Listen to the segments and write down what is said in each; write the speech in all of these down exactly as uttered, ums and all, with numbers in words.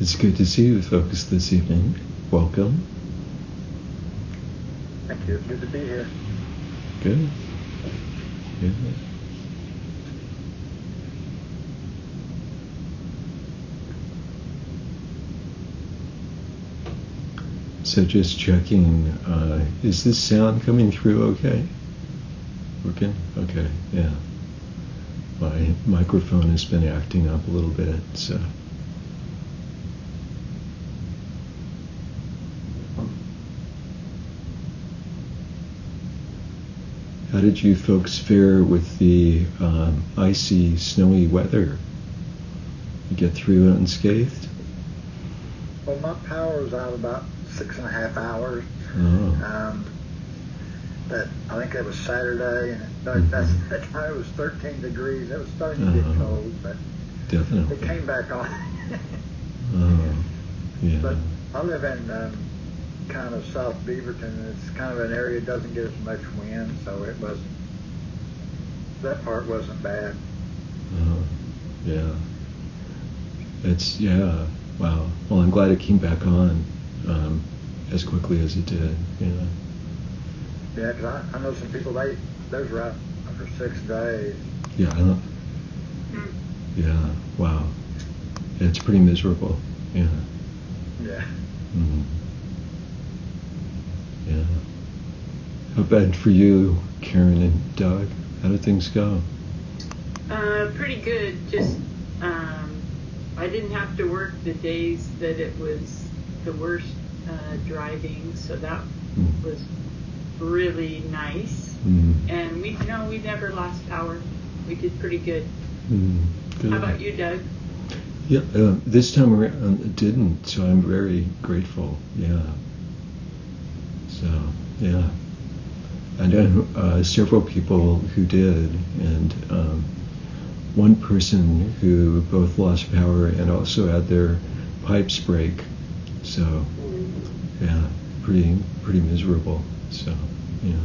It's good to see you folks this evening. Welcome. Thank you. It's good to be here. Good. Good. So just checking, uh, is this sound coming through okay? Working? Okay, yeah. My microphone has been acting up a little bit, so. How did you folks fare with the um, icy, snowy weather? You get through unscathed? Well, my power was out about six and a half hours. Oh. Um, that I think that was Saturday, and it, Mm-hmm. that's, that time it was thirteen degrees. It was starting to get Uh-huh. cold, but Definitely. it came back on. Oh, yeah. But I live in um, kind of South Beaverton, and it's kind of an area that doesn't get as much wind, so it wasn't, that part wasn't bad. Oh, yeah. It's, yeah, wow. Well, I'm glad it came back on um, as quickly as it did, yeah. Yeah, because I, I know some people, they, those were out for six days. Yeah, I know. Yeah, wow. It's pretty miserable, yeah. Yeah. Mm-hmm. Yeah. How bad for you, Karen and Doug? How did things go? Uh, pretty good. Just, um, I didn't have to work the days that it was the worst uh, driving, so that Mm. was really nice. Mm. And we, no, we never lost power. We did pretty good. Mm. Good. How about you, Doug? Yeah, uh, this time around it didn't, so I'm very grateful. Yeah. So, yeah. I know uh, several people who did, and um, one person who both lost power and also had their pipes break. So, yeah, pretty pretty miserable. So, yeah.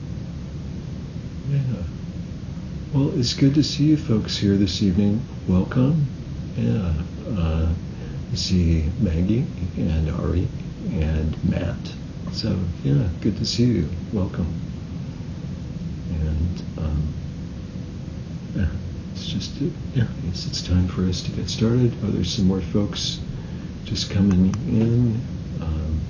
Yeah. Well, it's good to see you folks here this evening. Welcome. Yeah. Uh, I see Maggie and Ari and Matt. So, yeah, good to see you. Welcome. And, um, yeah, it's just, yeah, I guess it's time for us to get started. Oh, there's some more folks just coming in. Um,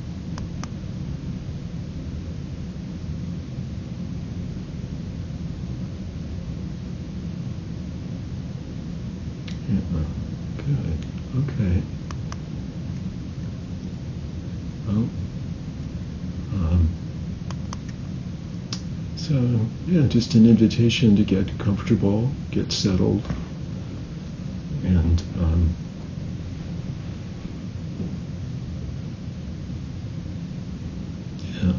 yeah, good. Okay. Well, um, so, yeah, just an invitation to get comfortable, get settled, and um, yeah.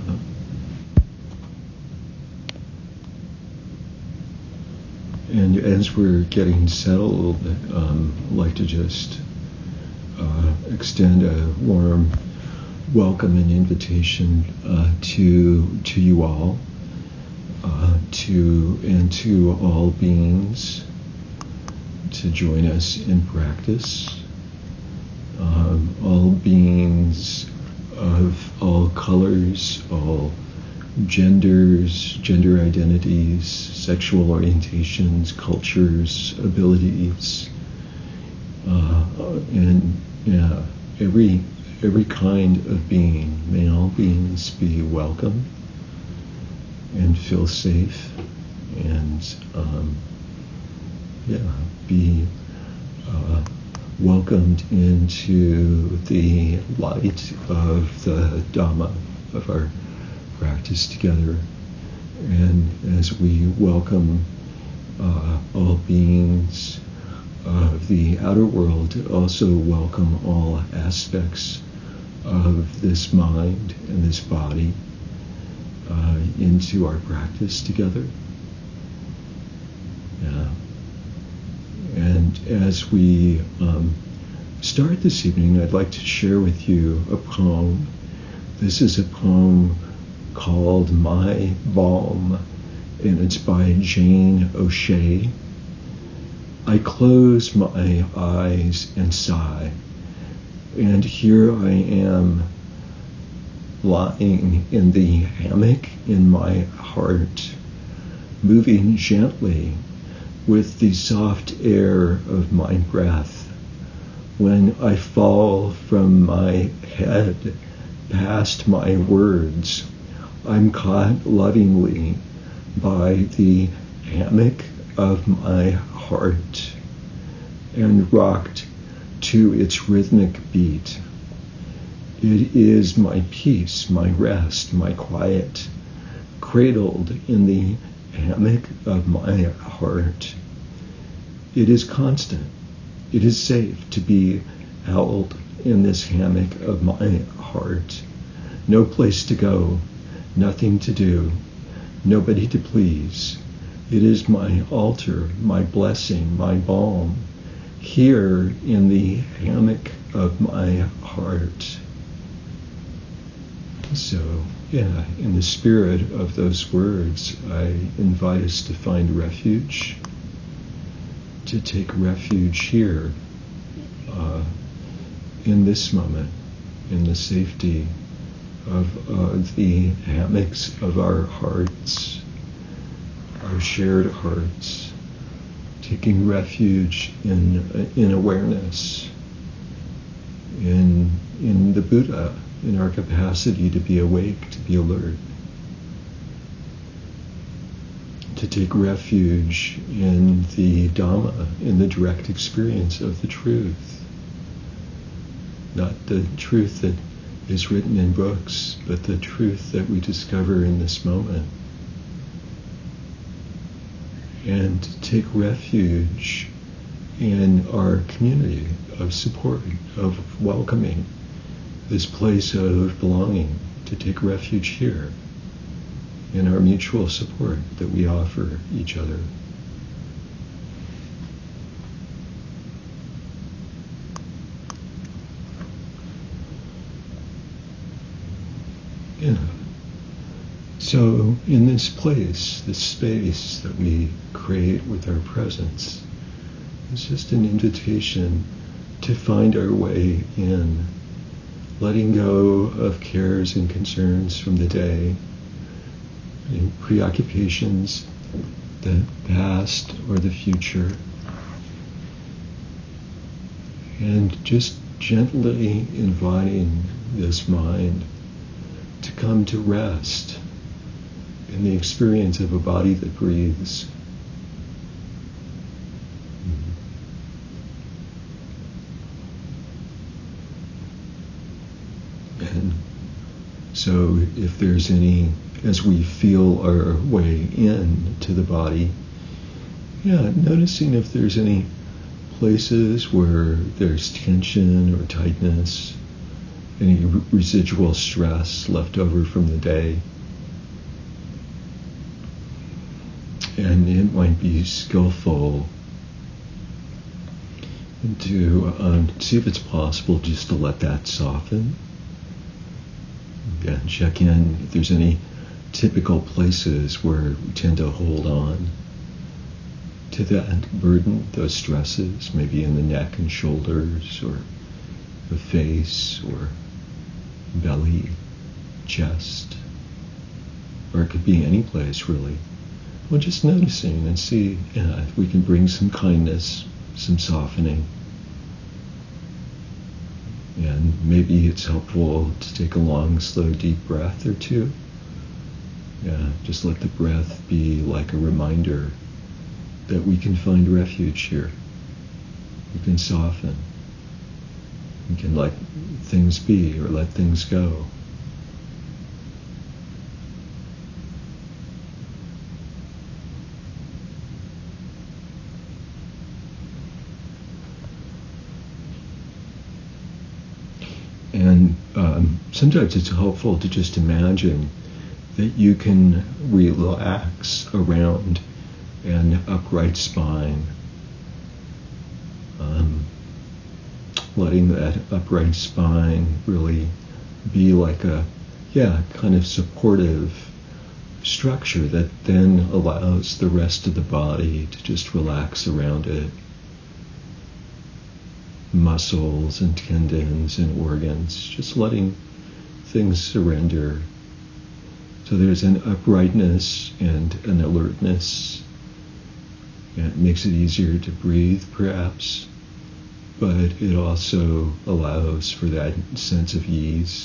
And as we're getting settled, um, I'd like to just uh, extend a warm welcome and invitation uh, to to you all, uh, to and to all beings to join us in practice. Um, all beings of all colors, all genders, gender identities, sexual orientations, cultures, abilities, uh, and yeah, every every kind of being. May all beings be welcome and feel safe, and um, yeah, be uh, welcomed into the light of the Dhamma of our practice together. And as we welcome uh, all beings of the outer world, also welcome all aspects of this mind and this body uh, into our practice together. Yeah. And as we um, start this evening, I'd like to share with you a poem. This is a poem called My Balm, and it's by Jane O'Shea. I close my eyes and sigh. And here I am lying in the hammock in my heart, moving gently with the soft air of my breath. When I fall from my head past my words, I'm caught lovingly by the hammock of my heart and rocked to its rhythmic beat. It is my peace, my rest, my quiet, cradled in the hammock of my heart. It is constant. It is safe to be held in this hammock of my heart. No place to go, nothing to do, nobody to please. It is my altar, my blessing, my balm, here in the hammock of my heart. So, yeah, in the spirit of those words, I invite us to find refuge, to take refuge here, uh, in this moment, in the safety of uh, the hammocks of our hearts, our shared hearts, taking refuge in in awareness, in in the Buddha, in our capacity to be awake, to be alert, to take refuge in the Dhamma, in the direct experience of the truth, not the truth that is written in books, but the truth that we discover in this moment. And take refuge in our community of support, of welcoming, this place of belonging, to take refuge here in our mutual support that we offer each other. Yeah. So in this place, this space that we create with our presence, it's just an invitation to find our way in, letting go of cares and concerns from the day, and preoccupations, the past or the future, and just gently inviting this mind to come to rest in the experience of a body that breathes. And so if there's any, as we feel our way in to the body, yeah, noticing if there's any places where there's tension or tightness, any r- residual stress left over from the day. And it might be skillful to um, see if it's possible just to let that soften. Again, check in if there's any typical places where we tend to hold on to that burden, those stresses, maybe in the neck and shoulders, or the face, or belly, chest, or it could be any place really. Well, just noticing and see yeah, if we can bring some kindness, some softening. And maybe it's helpful to take a long, slow, deep breath or two. Yeah, just let the breath be like a reminder that we can find refuge here. We can soften. We can let things be or let things go. And um, sometimes it's helpful to just imagine that you can relax around an upright spine, um, letting that upright spine really be like a, yeah, kind of supportive structure that then allows the rest of the body to just relax around it. muscles and tendons and organs, just letting things surrender. So there's an uprightness and an alertness. And it makes it easier to breathe, perhaps, but it also allows for that sense of ease.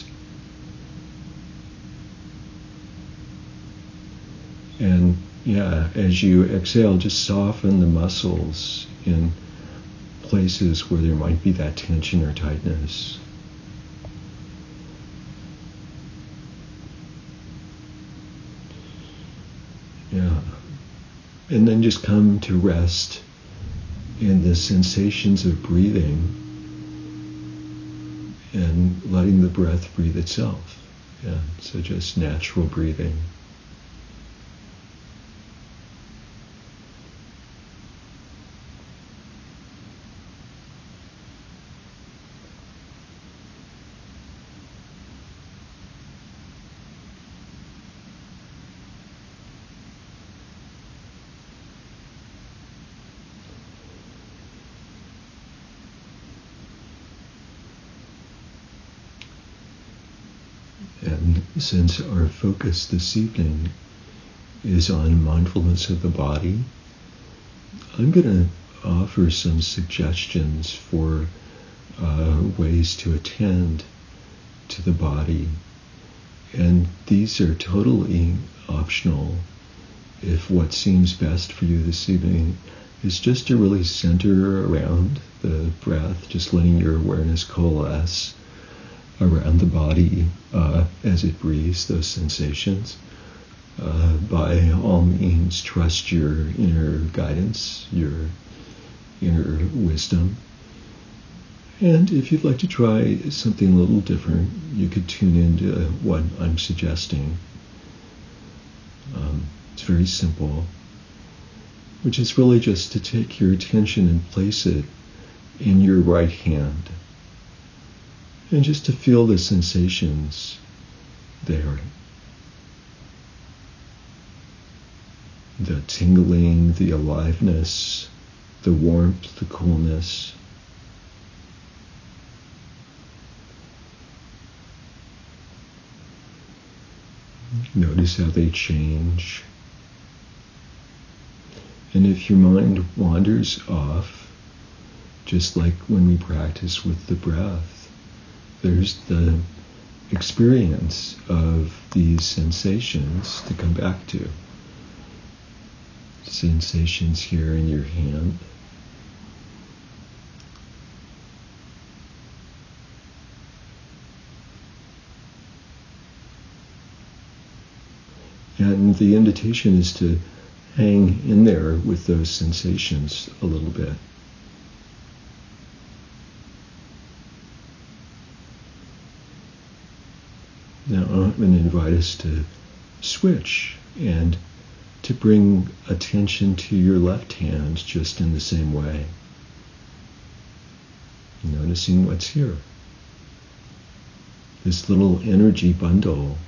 And yeah, as you exhale, just soften the muscles in places where there might be that tension or tightness. Yeah. And then just come to rest in the sensations of breathing and letting the breath breathe itself. Yeah. So just natural breathing. And since our focus this evening is on mindfulness of the body, I'm going to offer some suggestions for uh, ways to attend to the body. And these are totally optional. If what seems best for you this evening is just to really center around the breath, just letting your awareness coalesce around the body uh, as it breathes, those sensations. Uh, by all means, trust your inner guidance, your inner wisdom. And if you'd like to try something a little different, you could tune into what I'm suggesting. Um, it's very simple, which is really just to take your attention and place it in your right hand. And just to feel the sensations there. The tingling, the aliveness, the warmth, the coolness. Notice how they change. And if your mind wanders off, just like when we practice with the breath, there's the experience of these sensations to come back to. Sensations here in your hand. And the invitation is to hang in there with those sensations a little bit. Now I'm going to invite us to switch and to bring attention to your left hand just in the same way. Noticing what's here. This little energy bundle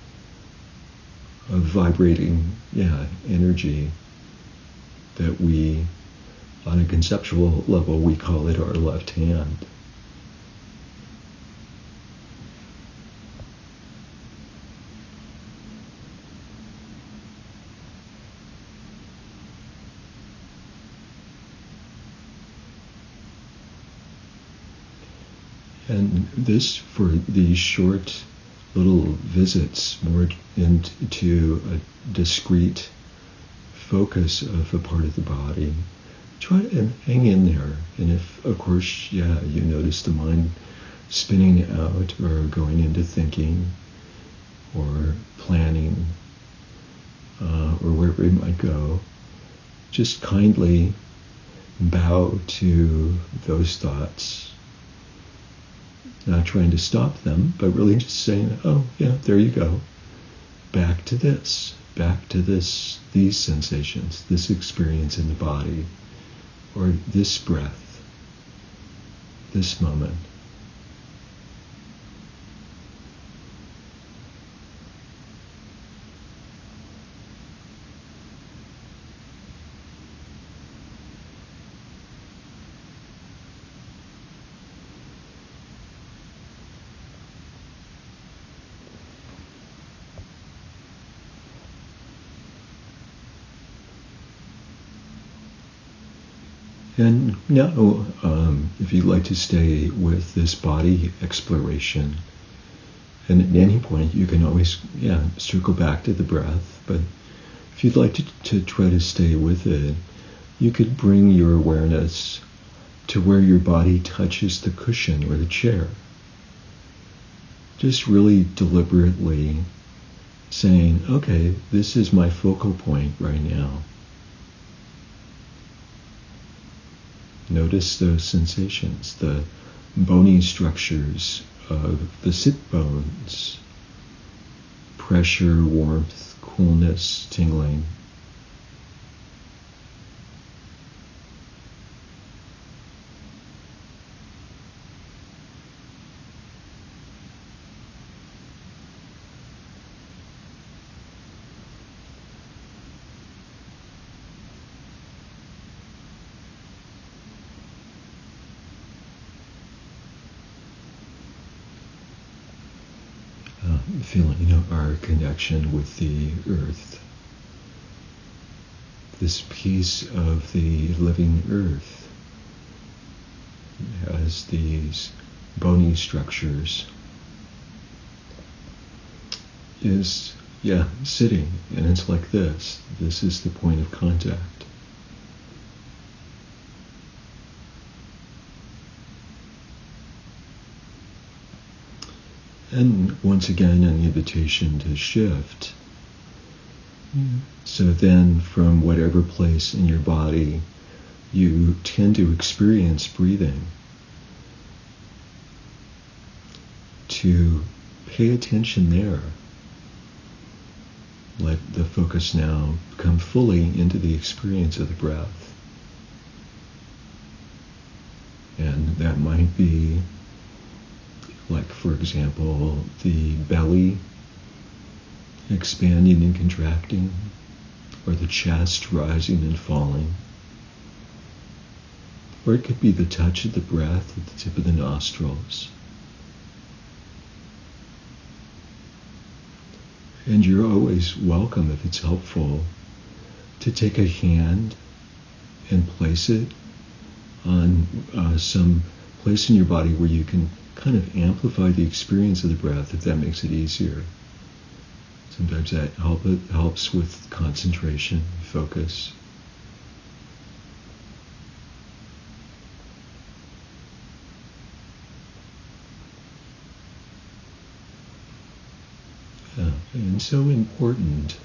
of vibrating, yeah, energy that we, on a conceptual level, we call it our left hand. And this, for these short little visits, more into a discrete focus of a part of the body, try to hang in there. And if, of course, yeah, you notice the mind spinning out or going into thinking or planning uh, or wherever it might go, just kindly bow to those thoughts. Not trying to stop them, but really just saying, oh, yeah, there you go. Back to this, back to this, these sensations, this experience in the body, or this breath, this moment. And now, um, if you'd like to stay with this body exploration, and at any point you can always, yeah, circle back to the breath, but if you'd like to, to try to stay with it, you could bring your awareness to where your body touches the cushion or the chair. Just really deliberately saying, okay, this is my focal point right now. Notice those sensations, the bony structures of the sit bones, pressure, warmth, coolness, tingling. Feeling, you know, our connection with the earth. This piece of the living earth has these bony structures, is, yeah, sitting, and it's like this. This is the point of contact. And once again, an invitation to shift. Mm. So then, from whatever place in your body you tend to experience breathing, to pay attention there. Let the focus now come fully into the experience of the breath. And that might be, like, for example, the belly expanding and contracting, or the chest rising and falling. Or it could be the touch of the breath at the tip of the nostrils. And you're always welcome, if it's helpful, to take a hand and place it on uh, some place in your body where you can kind of amplify the experience of the breath, if that makes it easier. Sometimes that help, it helps with concentration, focus. Uh, and so important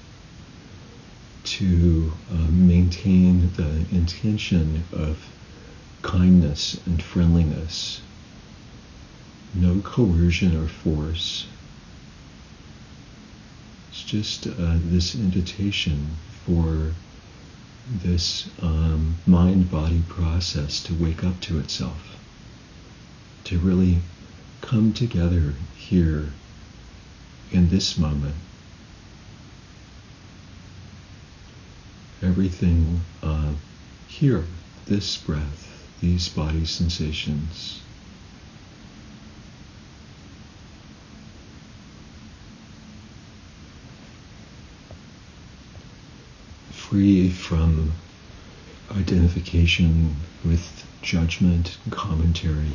to uh, maintain the intention of kindness and friendliness. No coercion or force. It's just uh, this invitation for this um, mind-body process to wake up to itself, to really come together here in this moment. Everything uh, here, this breath, these body sensations. Free from identification with judgment, commentary,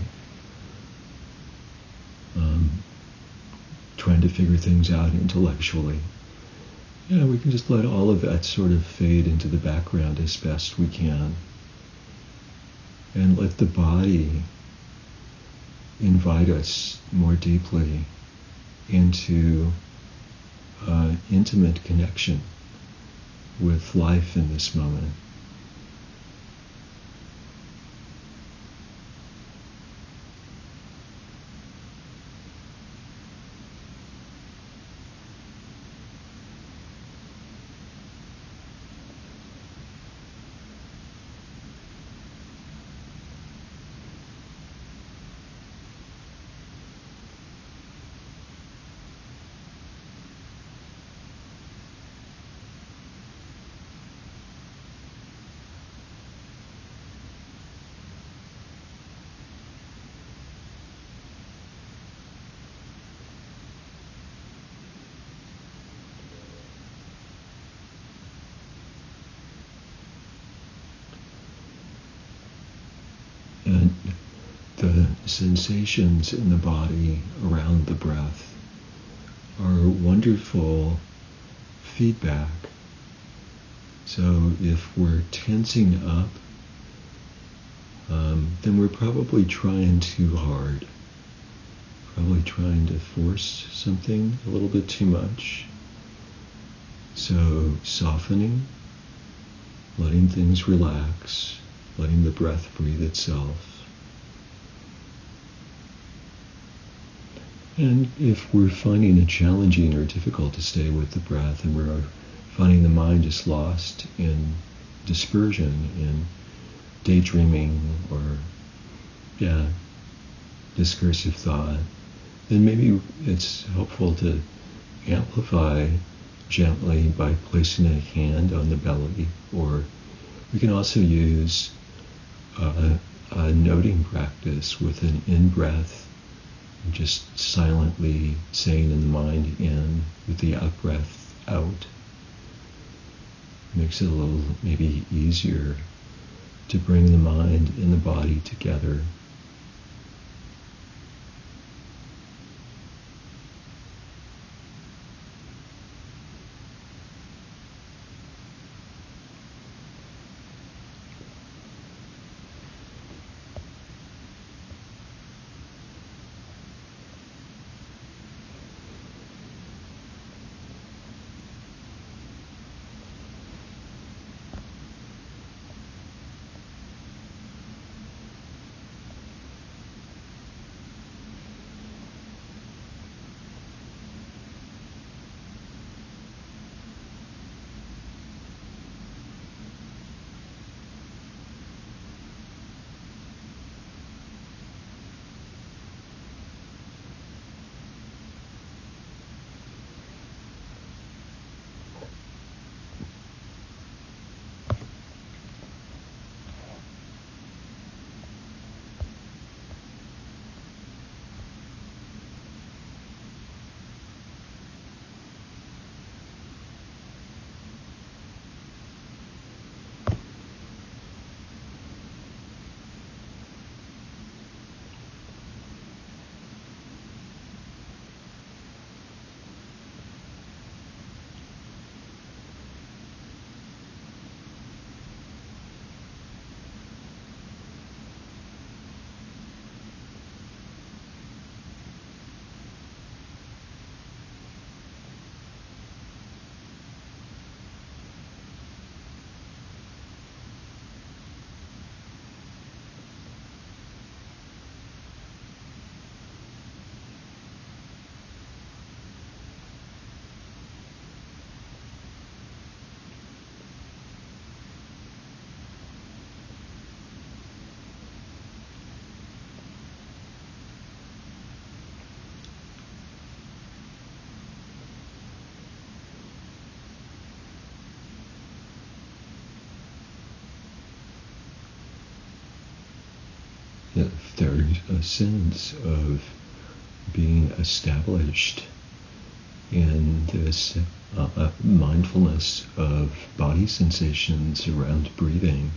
um, trying to figure things out intellectually. Yeah, we can just let all of that sort of fade into the background as best we can. And let the body invite us more deeply into uh, intimate connection with life in this moment. sensations in the body around the breath are wonderful feedback. So if we're tensing up, um, then we're probably trying too hard, probably trying to force something a little bit too much. So softening, letting things relax, letting the breath breathe itself. And if we're finding it challenging or difficult to stay with the breath, and we're finding the mind just lost in dispersion, in daydreaming, or, yeah, discursive thought, then maybe it's helpful to amplify gently by placing a hand on the belly, or we can also use a, a noting practice with an in-breath, just silently saying in the mind in, with the out-breath out. Makes it a little maybe easier to bring the mind and the body together. If there's a sense of being established in this uh, mindfulness of body sensations around breathing,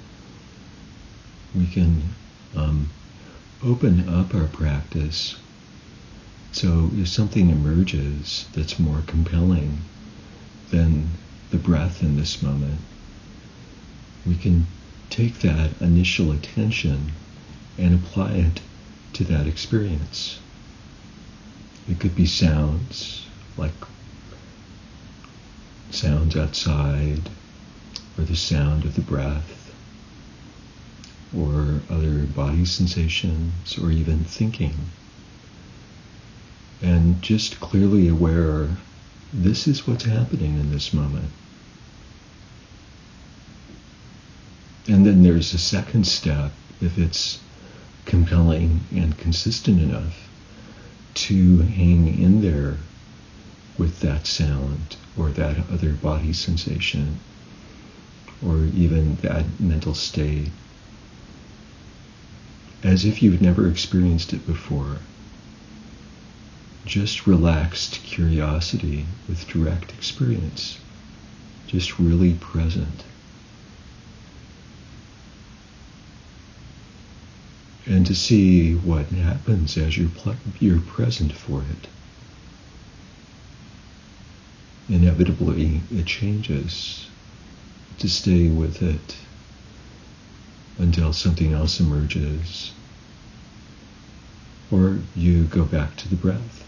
we can um, open up our practice. So if something emerges that's more compelling than the breath in this moment, we can take that initial attention and apply it to that experience. It could be sounds, like sounds outside, or the sound of the breath, or other body sensations, or even thinking. And just clearly aware, this is what's happening in this moment. And then there's a second step, if it's compelling and consistent enough, to hang in there with that sound or that other body sensation or even that mental state as if you've never experienced it before. Just relaxed curiosity with direct experience, just really present. and to see what happens as you're, pl- you're present for it. Inevitably, it changes. To stay with it until something else emerges, or you go back to the breath.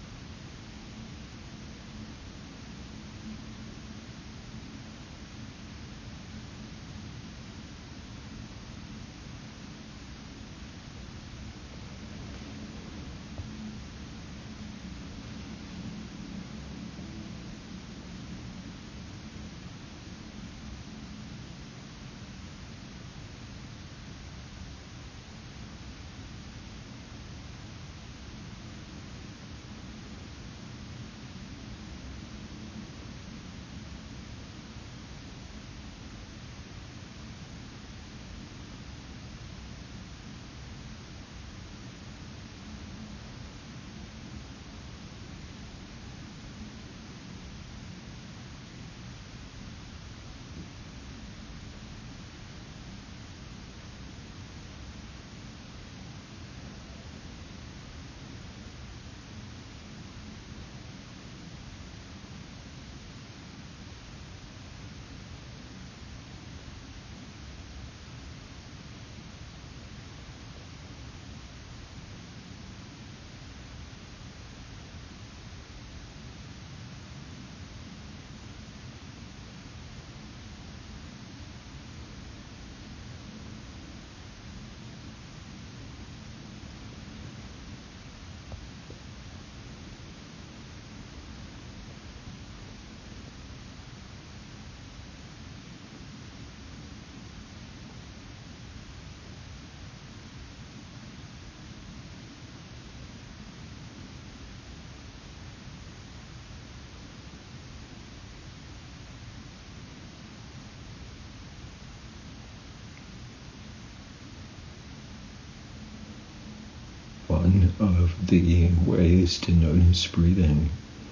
One of the ways to notice breathing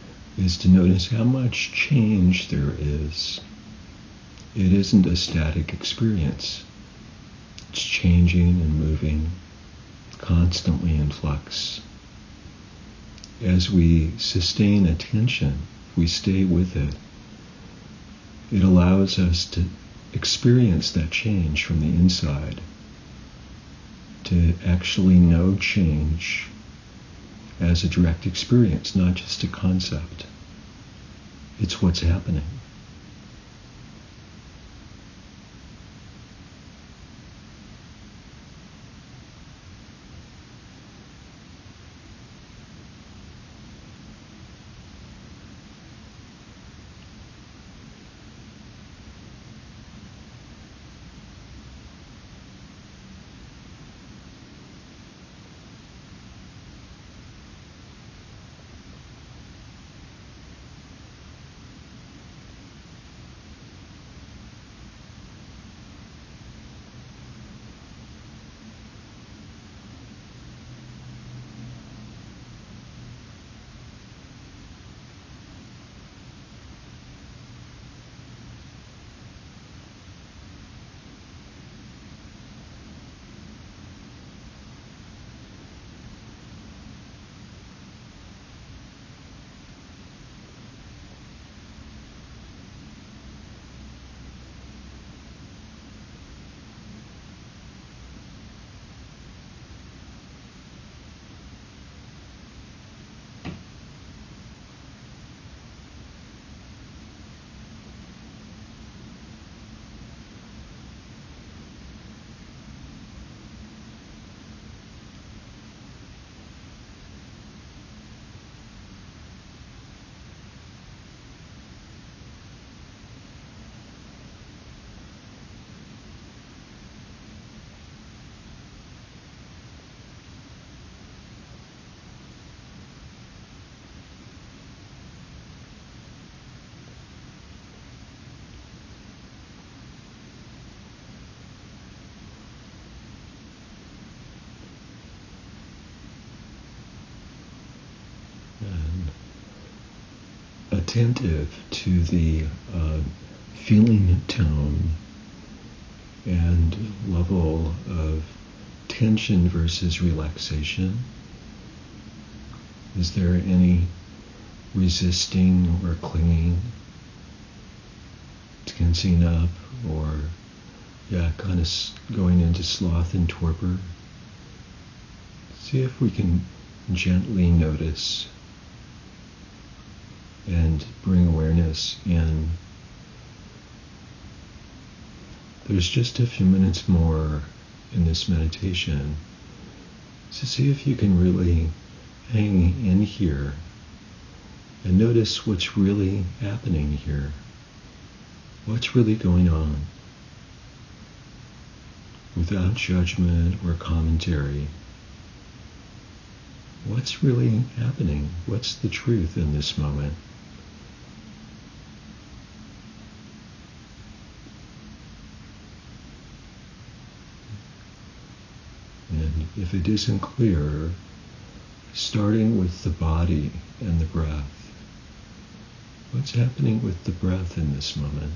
is to notice how much change there is. It isn't a static experience. It's changing and moving, constantly in flux. As we sustain attention, we stay with it. It allows us to experience that change from the inside, to actually know change as a direct experience, not just a concept. It's what's happening. And attentive to the uh, feeling tone and level of tension versus relaxation? Is there any resisting or clinging, tensing up, or yeah, kind of going into sloth and torpor? See if we can gently notice and bring awareness in. There's just a few minutes more in this meditation, so see if you can really hang in here and notice what's really happening here. What's really going on? Without judgment or commentary. What's really happening? What's the truth in this moment? And if it isn't clear, starting with the body and the breath. What's happening with the breath in this moment?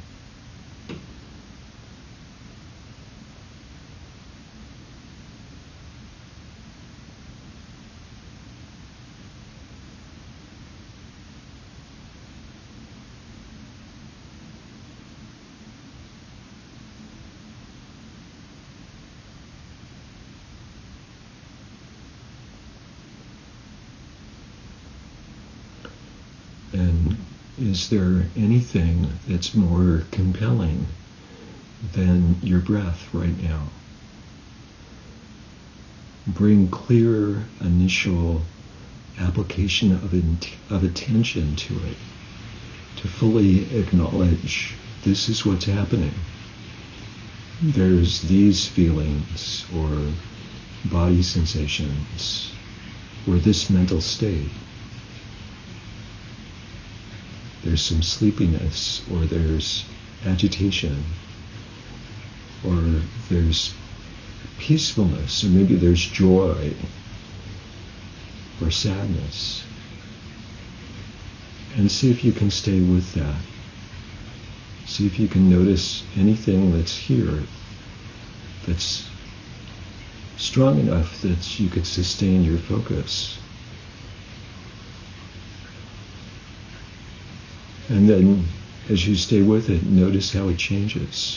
And is there anything that's more compelling than your breath right now? Bring clear initial application of, int- of attention to it, to fully acknowledge this is what's happening. There's these feelings or body sensations or this mental state. There's some sleepiness, or there's agitation, or there's peacefulness, or maybe there's joy, or sadness. And see if you can stay with that. See if you can notice anything that's here that's strong enough that you could sustain your focus. And then, as you stay with it, notice how it changes.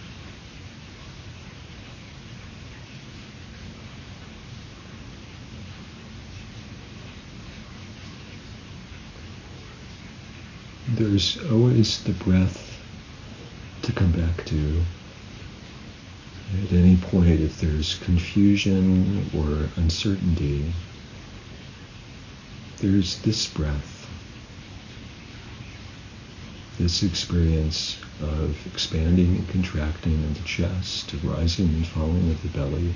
There's always the breath to come back to. At any point, if there's confusion or uncertainty, there's this breath. This experience of expanding and contracting of the chest, of rising and falling of the belly.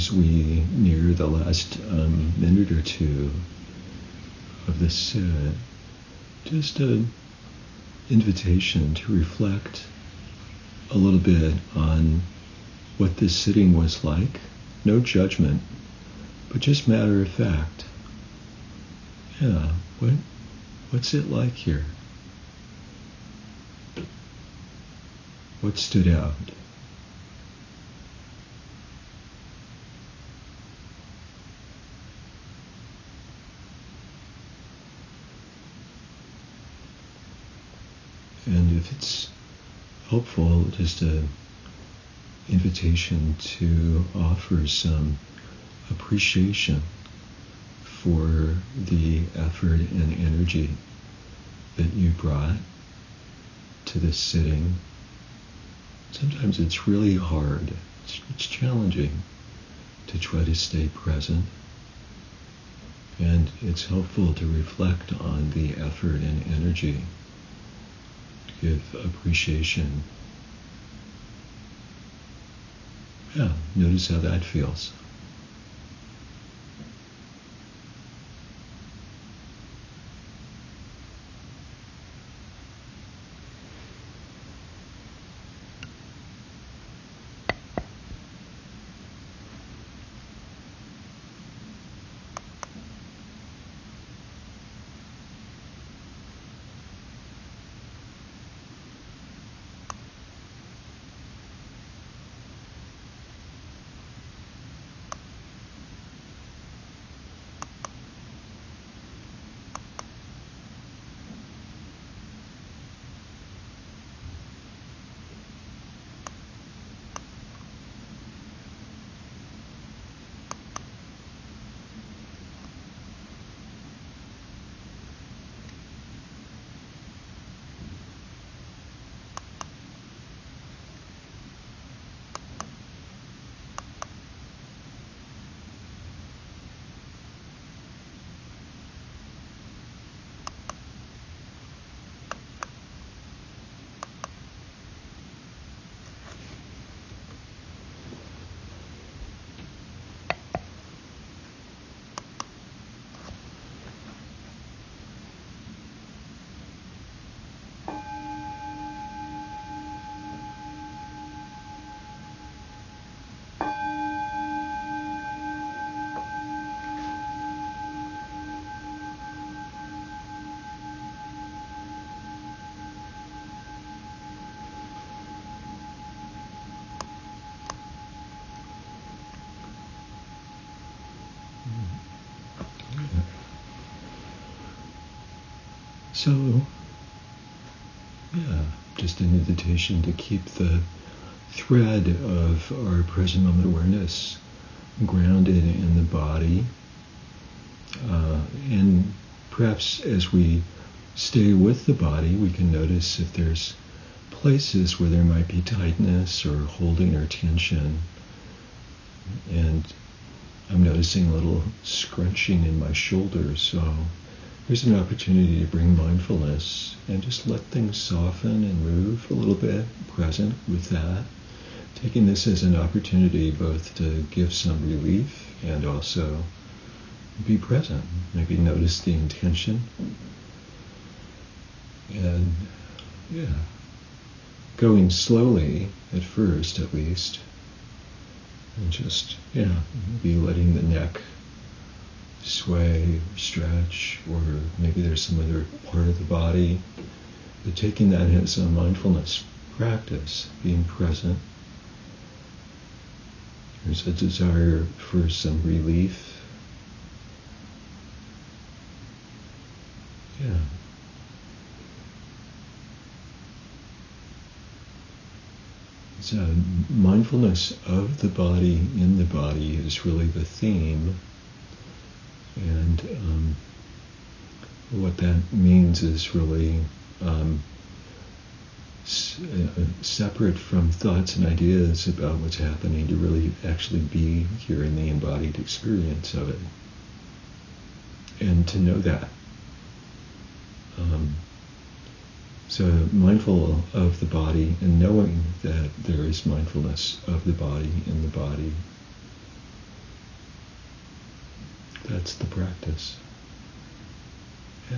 as we near the last um, minute or two of this sit, just an invitation to reflect a little bit on what this sitting was like. No judgment, but just matter of fact. Yeah, what, what's it like here? What stood out? And if it's helpful, just an invitation to offer some appreciation for the effort and energy that you brought to this sitting. Sometimes it's really hard, it's, it's challenging to try to stay present. And it's helpful to reflect on the effort and energy, give appreciation. Yeah, notice how that feels. So, yeah, just an invitation to keep the thread of our present moment awareness grounded in the body. Uh, and perhaps as we stay with the body, we can notice if there's places where there might be tightness or holding or tension. And I'm noticing a little scrunching in my shoulders, so there's an opportunity to bring mindfulness and just let things soften and move a little bit, present with that. Taking this as an opportunity both to give some relief and also be present. Maybe notice the intention. And yeah, going slowly at first at least. And just, yeah, maybe letting the neck sway or stretch, or maybe there's some other part of the body. But taking that as a mindfulness practice, being present. There's a desire for some relief. Yeah. So mindfulness of the body in the body is really the theme. And um, what that means is really um, s- uh, separate from thoughts and ideas about what's happening, to really actually be here in the embodied experience of it. And to know that. Um, so mindful of the body and knowing that there is mindfulness of the body in the body. that's the practice. Yeah.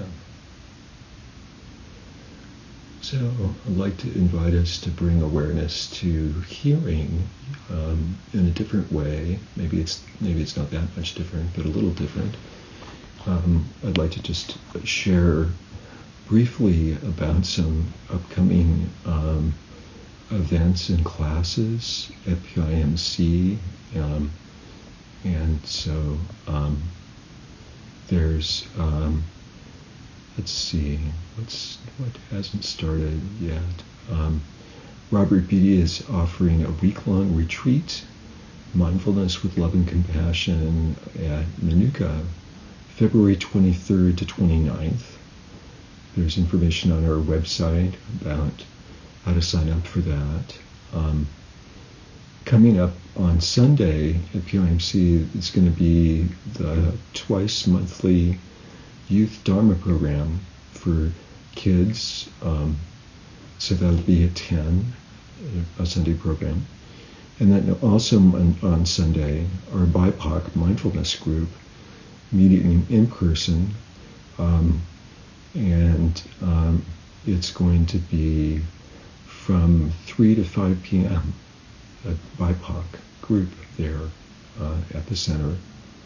So I'd like to invite us to bring awareness to hearing um, in a different way. Maybe it's maybe it's not that much different, but a little different. Um, I'd like to just share briefly about some upcoming um, events and classes at P I M C. Um, and so um, there's, um, let's see, what's, what hasn't started yet? Um, Robert Beatty is offering a week-long retreat, Mindfulness with Love and Compassion at Manuka, February twenty-third to twenty-ninth. There's information on our website about how to sign up for that. Um, coming up on Sunday at P I M C, it's going to be the twice monthly Youth Dharma program for kids. Um, so that would be at ten, a Sunday program. And then also on, on Sunday, our B I P O C mindfulness group meeting in person. Um, and um, it's going to be from three to five p.m. a B I P O C group there uh, at the center.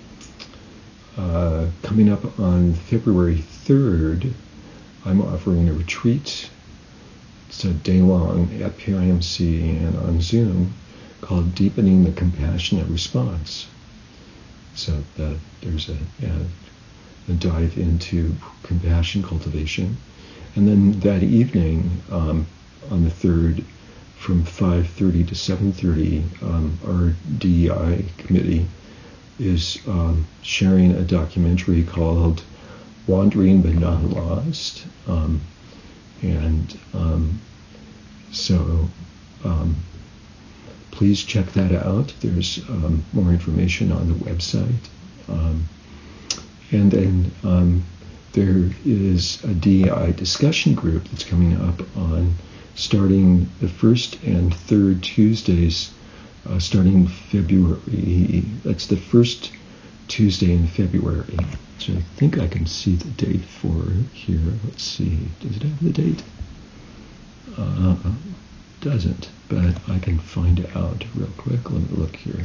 Uh, coming up on February third, I'm offering a retreat. It's a day long at P I M C and on Zoom called Deepening the Compassionate Response. So that there's a, a, a dive into compassion cultivation. And then that evening, um, on the third, from five thirty to seven thirty, um, our D E I committee is um, sharing a documentary called Wandering but Not Lost. Um, and um, so um, please check that out. There's um, more information on the website. Um, and then um, there is a D E I discussion group that's coming up on starting the first and third Tuesdays, uh, starting February. That's the first Tuesday in February. So I think I can see the date for here. Let's see. Does it have the date? Uh, doesn't, but I can find out real quick. Let me look here.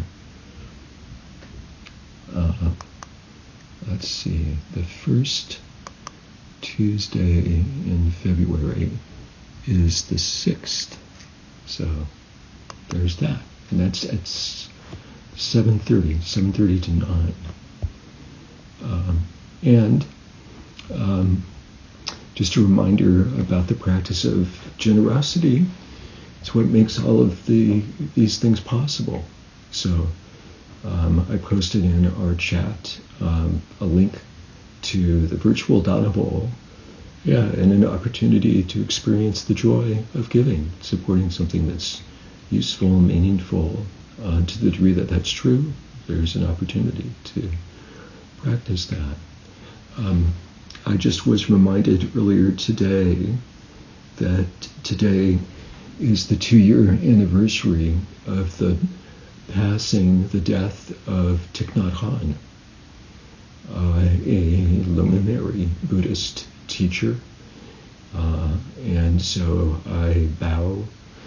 Uh, let's see. The first Tuesday in February is the sixth. So there's that. And that's at seven thirty, seven thirty to nine. Um, and um, just a reminder about the practice of generosity. It's what makes all of the these things possible. So um, I posted in our chat um, a link to the virtual Dana Bowl. Yeah, and an opportunity to experience the joy of giving, supporting something that's useful and meaningful. Uh, to the degree that that's true, there's an opportunity to practice that. Um, I just was reminded earlier today that today is the two-year anniversary of the passing, the death of Thich Nhat Hanh, uh, a luminary Buddhist teacher. Uh, and so I bow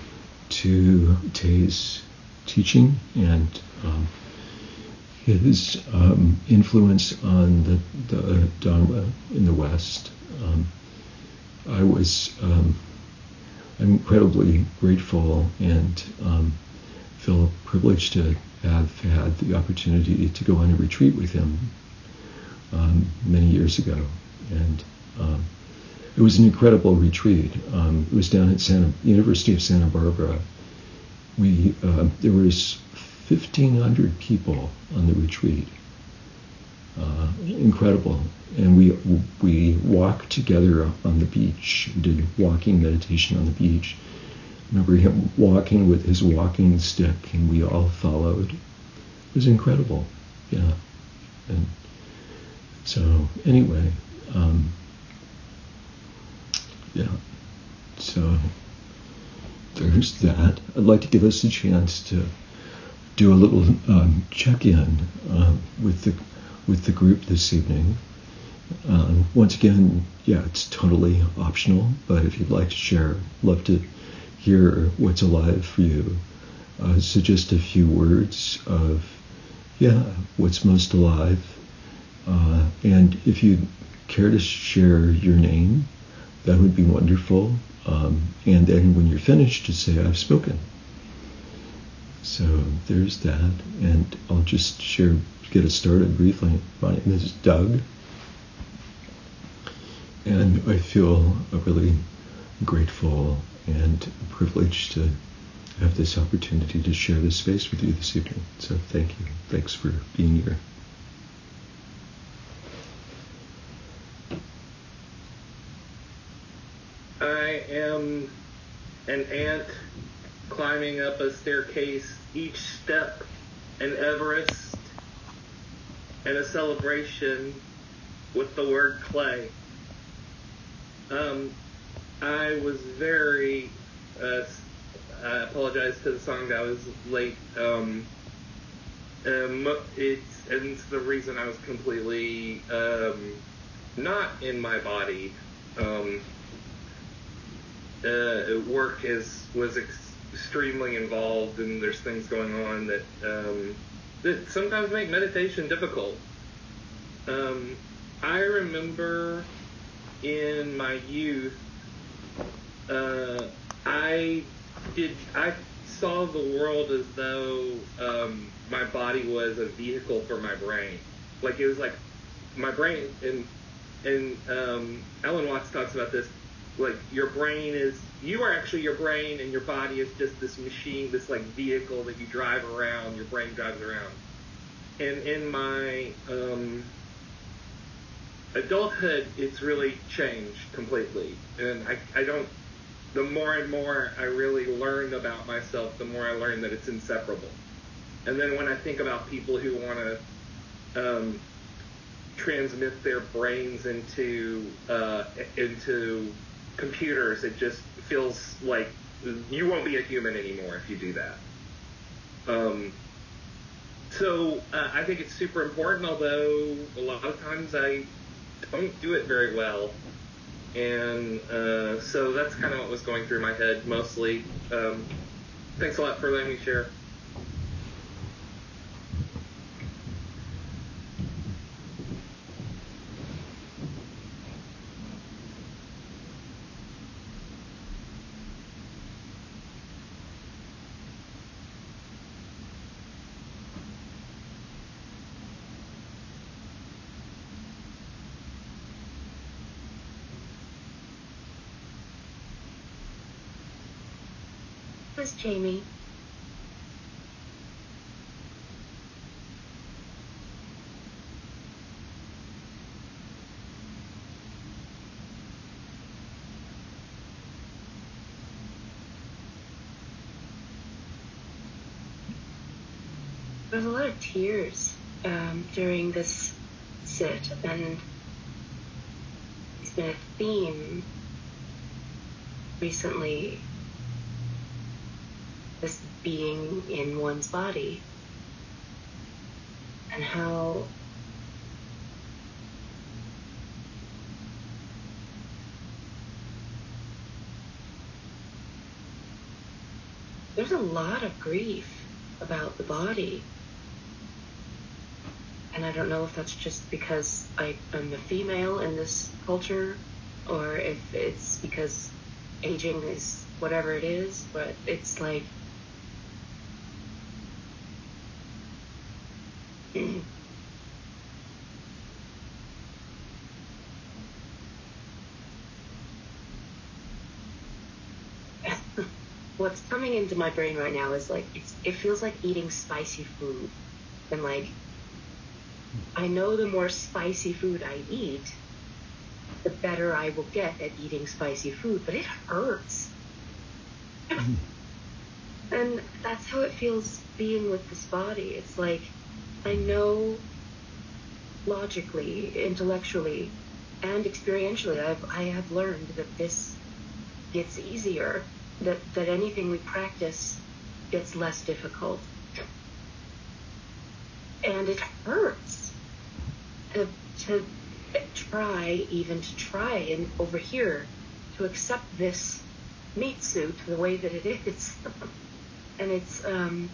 to Thay's teaching and um, his um, influence on the, the Dharma in the West. Um, I was um, I'm incredibly grateful and um, feel privileged to have had the opportunity to go on a retreat with him um, many years ago. And um, it was an incredible retreat. Um, it was down at Santa, University of Santa Barbara. We uh, there was fifteen hundred people on the retreat. Uh, incredible. And we we walked together on the beach. We did walking meditation on the beach. I remember him walking with his walking stick, and we all followed. It was incredible. Yeah. And so anyway, um, yeah. So there's that. I'd like to give us a chance to do a little um, check-in uh, with the with the group this evening. Um, once again, yeah, it's totally optional, but if you'd like to share, love to hear what's alive for you. Uh, so just a few words of, yeah, what's most alive. Uh, and if you care to share your name, that would be wonderful. Um, and then when you're finished, to say, I've spoken. So there's that. And I'll just share, get us started briefly. My name is Doug. And I feel really grateful and privileged to have this opportunity to share this space with you this evening. So thank you. Thanks for being here. I am an ant climbing up a staircase, each step an Everest and a celebration with the word clay. Um, I was very, uh, I apologize to the song that I was late. Um, um, it's, and it's the reason I was completely um, not in my body. Um, uh, work is was ex- extremely involved, and there's things going on that um, that sometimes make meditation difficult. Um, I remember in my youth, uh, I did I saw the world as though um, my body was a vehicle for my brain. Like it was like my brain, and and um, Alan Watts talks about this. Like your brain is, you are actually your brain, and your body is just this machine, this like vehicle that you drive around. Your brain drives around. And in my um, adulthood, it's really changed completely. And I, I don't. The more and more I really learn about myself, the more I learn that it's inseparable. And then when I think about people who want to um, transmit their brains into uh, into computers, it just feels like you won't be a human anymore if you do that. Um, so uh, I think it's super important, although a lot of times I don't do it very well. And uh, so that's kind of what was going through my head mostly. Um, thanks a lot for letting me share. This is Jamie. There's a lot of tears um, during this sit, and it's been a theme recently, this being in one's body, and how there's a lot of grief about the body. And I don't know if that's just because I, I'm a female in this culture, or if it's because aging is whatever it is, but it's like what's coming into my brain right now is like it's, it feels like eating spicy food, and like I know the more spicy food I eat, the better I will get at eating spicy food, but it hurts. And that's how it feels being with this body. It's like I know logically, intellectually, and experientially, I've I have learned that this gets easier, that, that anything we practice gets less difficult. And it hurts. to to try, even to try and over here, to accept this meat suit the way that it is. And it's, um,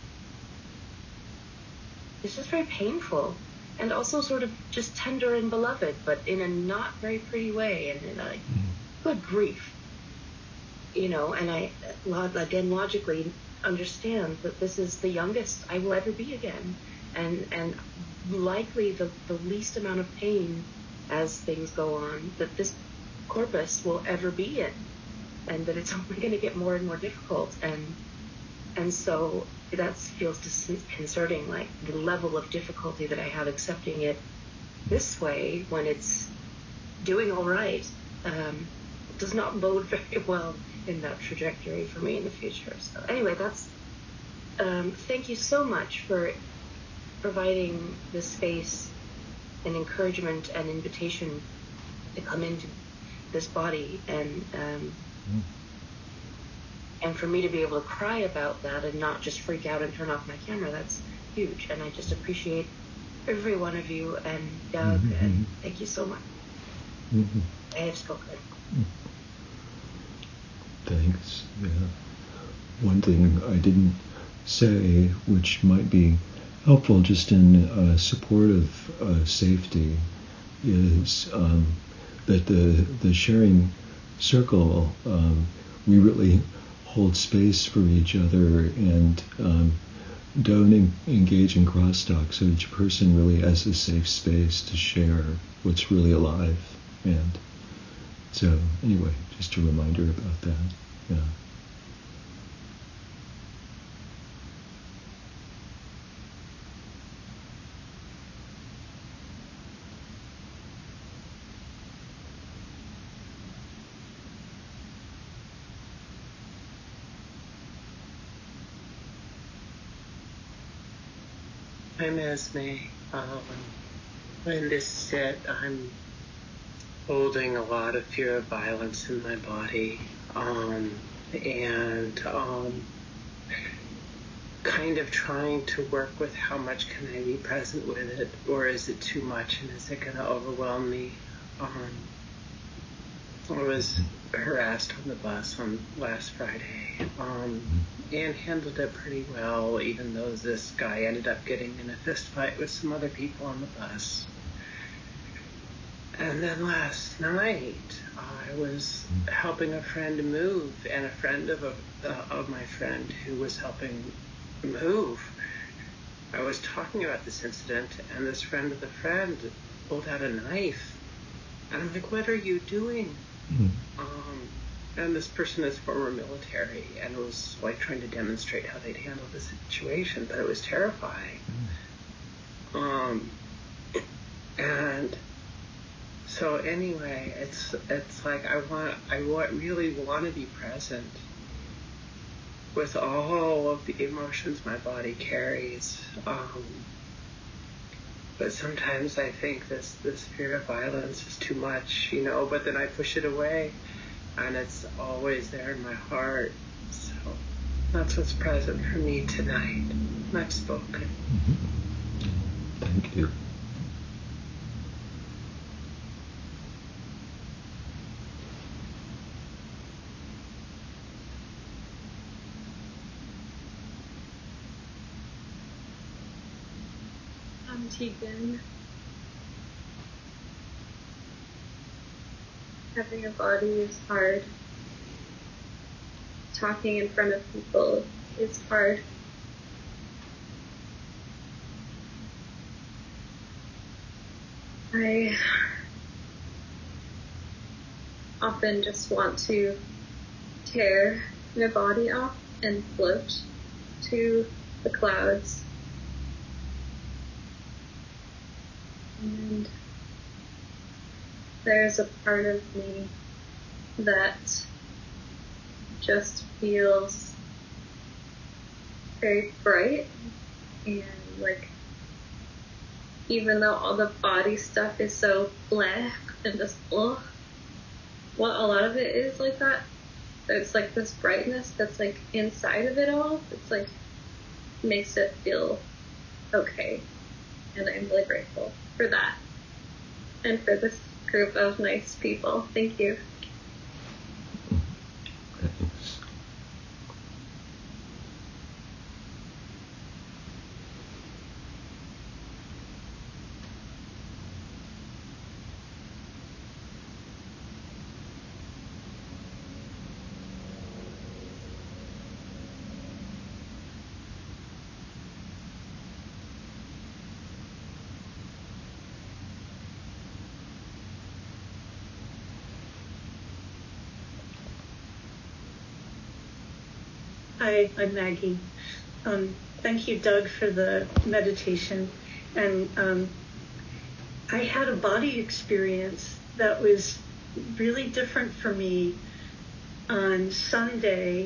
it's just very painful. And also sort of just tender and beloved, but in a not very pretty way. And in a, good grief. You know, and I, again, logically understand that this is the youngest I will ever be again. And, and likely the, the least amount of pain as things go on that this corpus will ever be in. And that it's only going to get more and more difficult. And, and so that feels disconcerting, like the level of difficulty that I have accepting it this way when it's doing all right, um, does not bode very well in that trajectory for me in the future. So anyway, that's, um, thank you so much for providing the space and encouragement and invitation to come into this body and, um, mm. and for me to be able to cry about that and not just freak out and turn off my camera. That's huge. And I just appreciate every one of you and Doug, mm-hmm. and thank you so much. Mm-hmm. I have spoken. Thanks. Yeah. One thing I didn't say, which might be helpful just in uh, support of uh, safety, is um, that the the sharing circle, um, we really hold space for each other and um, don't en- engage in crosstalk, so each person really has a safe space to share what's really alive. And so anyway, just a reminder about that. Yeah. I'm Esme. Um, in this set, I'm holding a lot of fear of violence in my body, um, and um, kind of trying to work with how much can I be present with it, or is it too much and is it going to overwhelm me? Um, I was harassed on the bus on last Friday, um, and handled it pretty well, even though this guy ended up getting in a fist fight with some other people on the bus. And then last night, I was helping a friend move, and a friend of a, uh, of my friend who was helping move, I was talking about this incident, and this friend of the friend pulled out a knife. And I'm like, what are you doing? Mm-hmm. Um, and this person is former military and was like trying to demonstrate how they'd handle the situation, but it was terrifying. Mm-hmm. Um, and so anyway, it's it's like I want I want really want to be present with all of the emotions my body carries. Um, But sometimes I think this, this fear of violence is too much, you know, but then I push it away and it's always there in my heart. So that's what's present for me tonight. I've spoken. Mm-hmm. Thank you. I'm Tegan. Having a body is hard. Talking in front of people is hard. I often just want to tear my body off and float to the clouds. And there's a part of me that just feels very bright, and like, even though all the body stuff is so bleh and just ugh, well, a lot of it is like that. There's like this brightness that's like inside of it all. It's like makes it feel okay, and I'm really grateful for that. and for this group of nice people. Thank you. Thanks. Hi, I'm Maggie. Um, thank you, Doug, for the meditation. And um, I had a body experience that was really different for me on Sunday.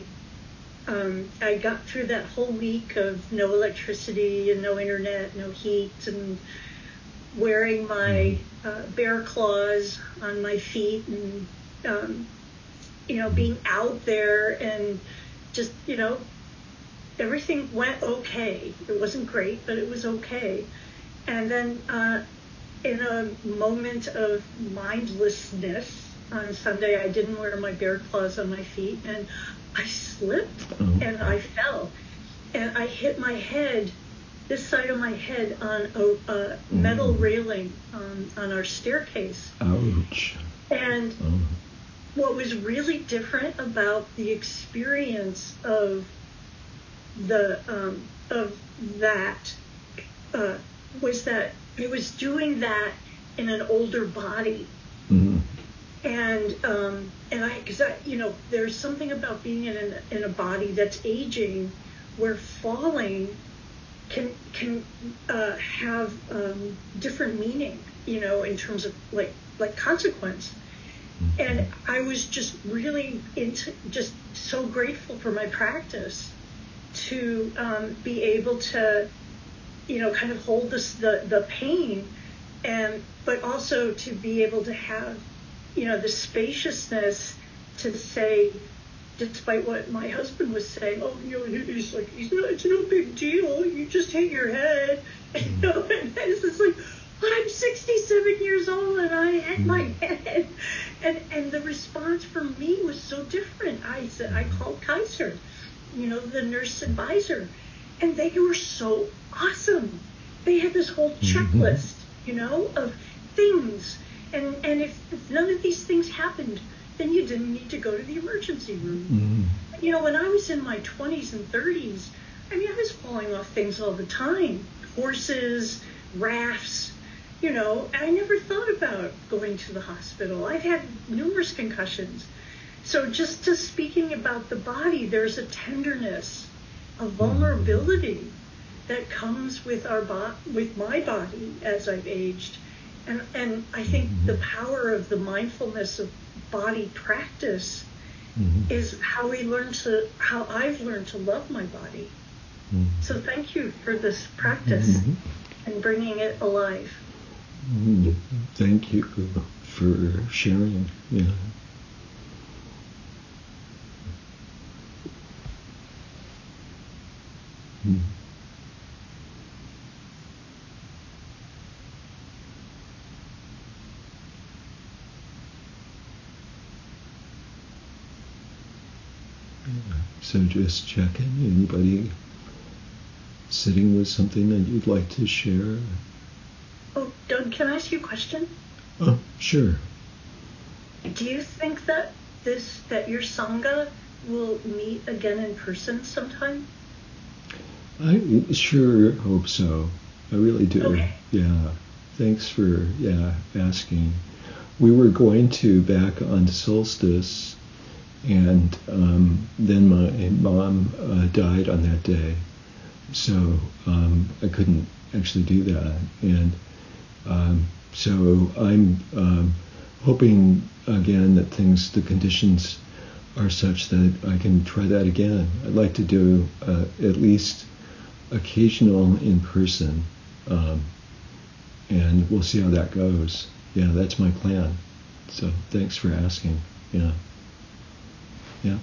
Um, I got through that whole week of no electricity and no internet, no heat, and wearing my uh, bear claws on my feet and, um, you know, being out there and just, you know, everything went okay. It wasn't great, but it was okay. And then uh, in a moment of mindlessness on Sunday, I didn't wear my bear claws on my feet, and I slipped Oh. and I fell. And I hit my head, this side of my head, on a, a metal Mm. railing um, on our staircase. Ouch. And Oh. what was really different about the experience of the um, of that uh, was that it was doing that in an older body, Mm. and um, and I because I you know there's something about being in an, in a body that's aging, where falling can can uh, have um, different meaning, you know, in terms of like like consequence. And I was just really into, just so grateful for my practice to um, be able to, you know, kind of hold this, the, the pain, and but also to be able to have, you know, the spaciousness to say, despite what my husband was saying, oh, you know, he's like, he's not, it's no big deal. You just hit your head. You know, and it's just like, I'm sixty-seven years old and I hit my head. And and the response from me was so different. I said, I called Kaiser, you know, the nurse advisor, and they were so awesome. They had this whole checklist, you know, of things. And, and if, if none of these things happened, then you didn't need to go to the emergency room. Mm. You know, when I was in my twenties and thirties, I mean, I was falling off things all the time. Horses, rafts, you know, I never thought about going to the hospital. I've had numerous concussions. So just to speaking about the body, there's a tenderness, a vulnerability that comes with our bo- with my body as I've aged. And, and I think the power of the mindfulness of body practice Mm. is how we learn to, how I've learned to love my body. Mm. So thank you for this practice Mhm. and bringing it alive. Mm. Thank you for sharing. Yeah. Mm. Yeah. So just check in. Anybody sitting with something that you'd like to share? Oh, Doug, can I ask you a question? Oh, sure. Do you think that this, that your Sangha will meet again in person sometime? I sure hope so. I really do. Okay. Yeah. Thanks for yeah asking. We were going to back on solstice, and um, then my mom uh, died on that day, so um, I couldn't actually do that. And um, so I'm um, hoping again that things, the conditions are such that I can try that again. I'd like to do uh, at least occasional in person, um, and we'll see how that goes. Yeah, that's my plan. So thanks for asking. Yeah. Yeah.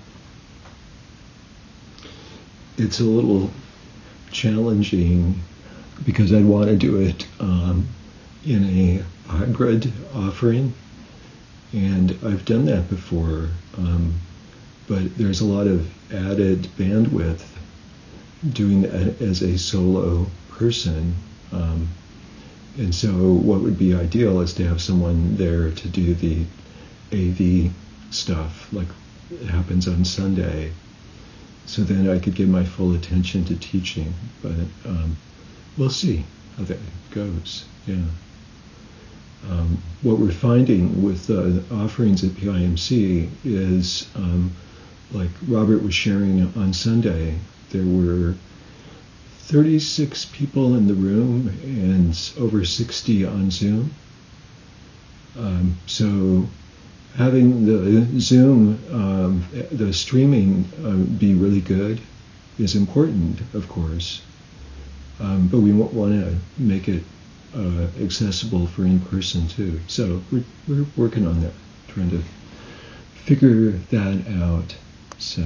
It's a little challenging because I'd want to do it um, in a hybrid offering, and I've done that before, um, but there's a lot of added bandwidth doing that as a solo person. Um, and so what would be ideal is to have someone there to do the A V stuff, like it happens on Sunday. So then I could give my full attention to teaching, but um, we'll see how that goes. Yeah. Um, what we're finding with the offerings at P I M C is, um, like Robert was sharing on Sunday, there were thirty-six people in the room and over sixty on Zoom. Um, so having the Zoom, um, the streaming um, be really good is important, of course. Um, but we want to make it uh, accessible for in-person too. So we're, we're working on that, trying to figure that out. So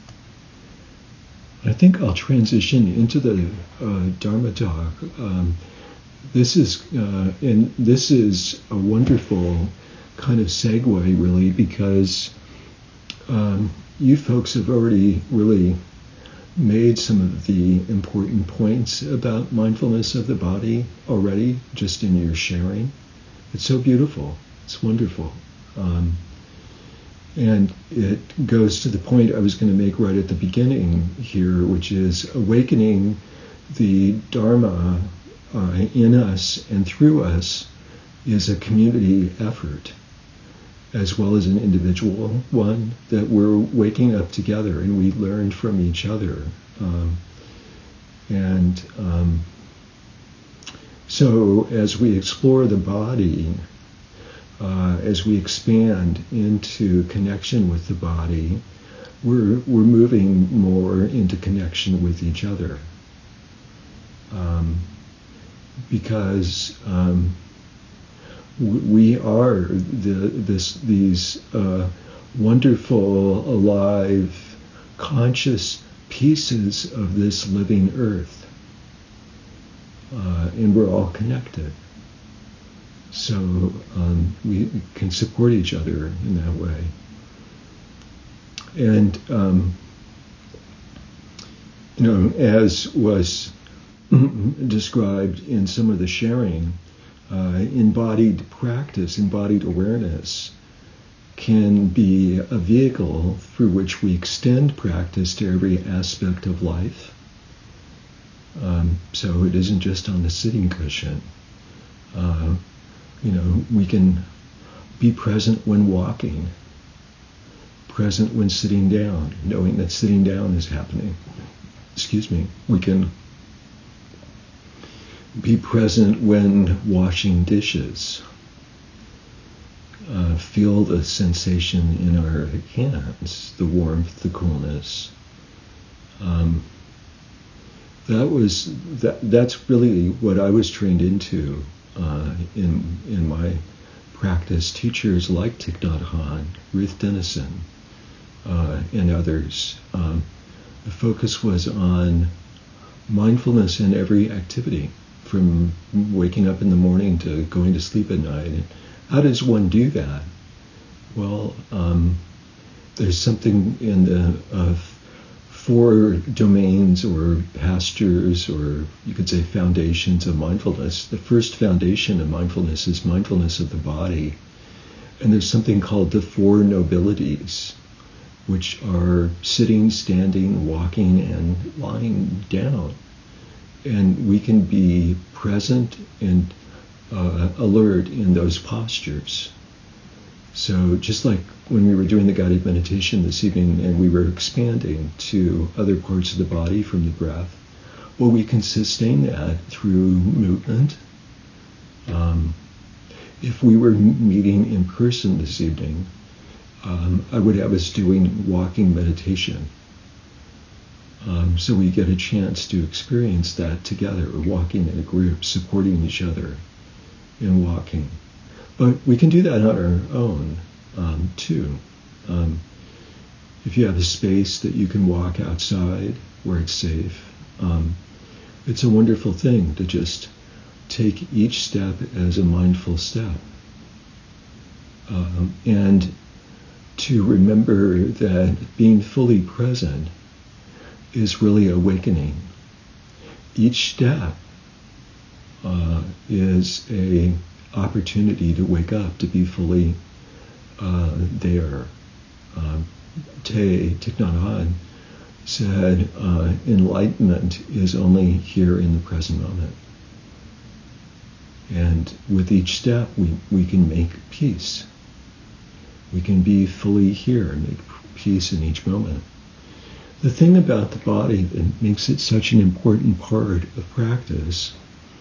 I think I'll transition into the uh, Dharma talk. Um, this is uh, and this is a wonderful kind of segue, really, because um, you folks have already really made some of the important points about mindfulness of the body already, just in your sharing. It's so beautiful. It's wonderful. Um, and it goes to the point I was going to make right at the beginning here, which is awakening the Dharma uh, in us and through us is a community effort, as well as an individual one, that we're waking up together and we learn from each other. Um, and um, so as we explore the body, uh, as we expand into connection with the body, we're, we're moving more into connection with each other. Um, because um, we are the, this, these uh, wonderful, alive, conscious pieces of this living earth. Uh, and we're all connected. So um, we can support each other in that way. And, um, you know, as was described in some of the sharing, Uh, embodied practice, embodied awareness can be a vehicle through which we extend practice to every aspect of life. Um, so it isn't just on the sitting cushion. Uh, you know, we can be present when walking, present when sitting down, knowing that sitting down is happening. Excuse me. We can be present when washing dishes. Uh, feel the sensation in our hands, the warmth, the coolness. Um, that was that. That's really what I was trained into uh, in in my practice. Teachers like Thich Nhat Hanh, Ruth Denison, uh, and others. Um, the focus was on mindfulness in every activity, from waking up in the morning to going to sleep at night. And how does one do that? Well, um, there's something in the uh, four domains or pastures, or you could say foundations of mindfulness. The first foundation of mindfulness is mindfulness of the body. And there's something called the four nobilities, which are sitting, standing, walking, and lying down. And we can be present and uh, alert in those postures. So just like when we were doing the guided meditation this evening and we were expanding to other parts of the body from the breath, well, we can sustain that through movement. Um, if we were meeting in person this evening, um, I would have us doing walking meditation. Um, so we get a chance to experience that together, walking in a group, supporting each other in walking. But we can do that on our own, um, too. Um, if you have a space that you can walk outside where it's safe, um, it's a wonderful thing to just take each step as a mindful step. Um, and to remember that being fully present is really awakening. Each step uh, is a opportunity to wake up, to be fully uh, there. Um, Te Thich Nhat Hanh said, uh, enlightenment is only here in the present moment. And with each step, we, we can make peace. We can be fully here and make peace in each moment. The thing about the body that makes it such an important part of practice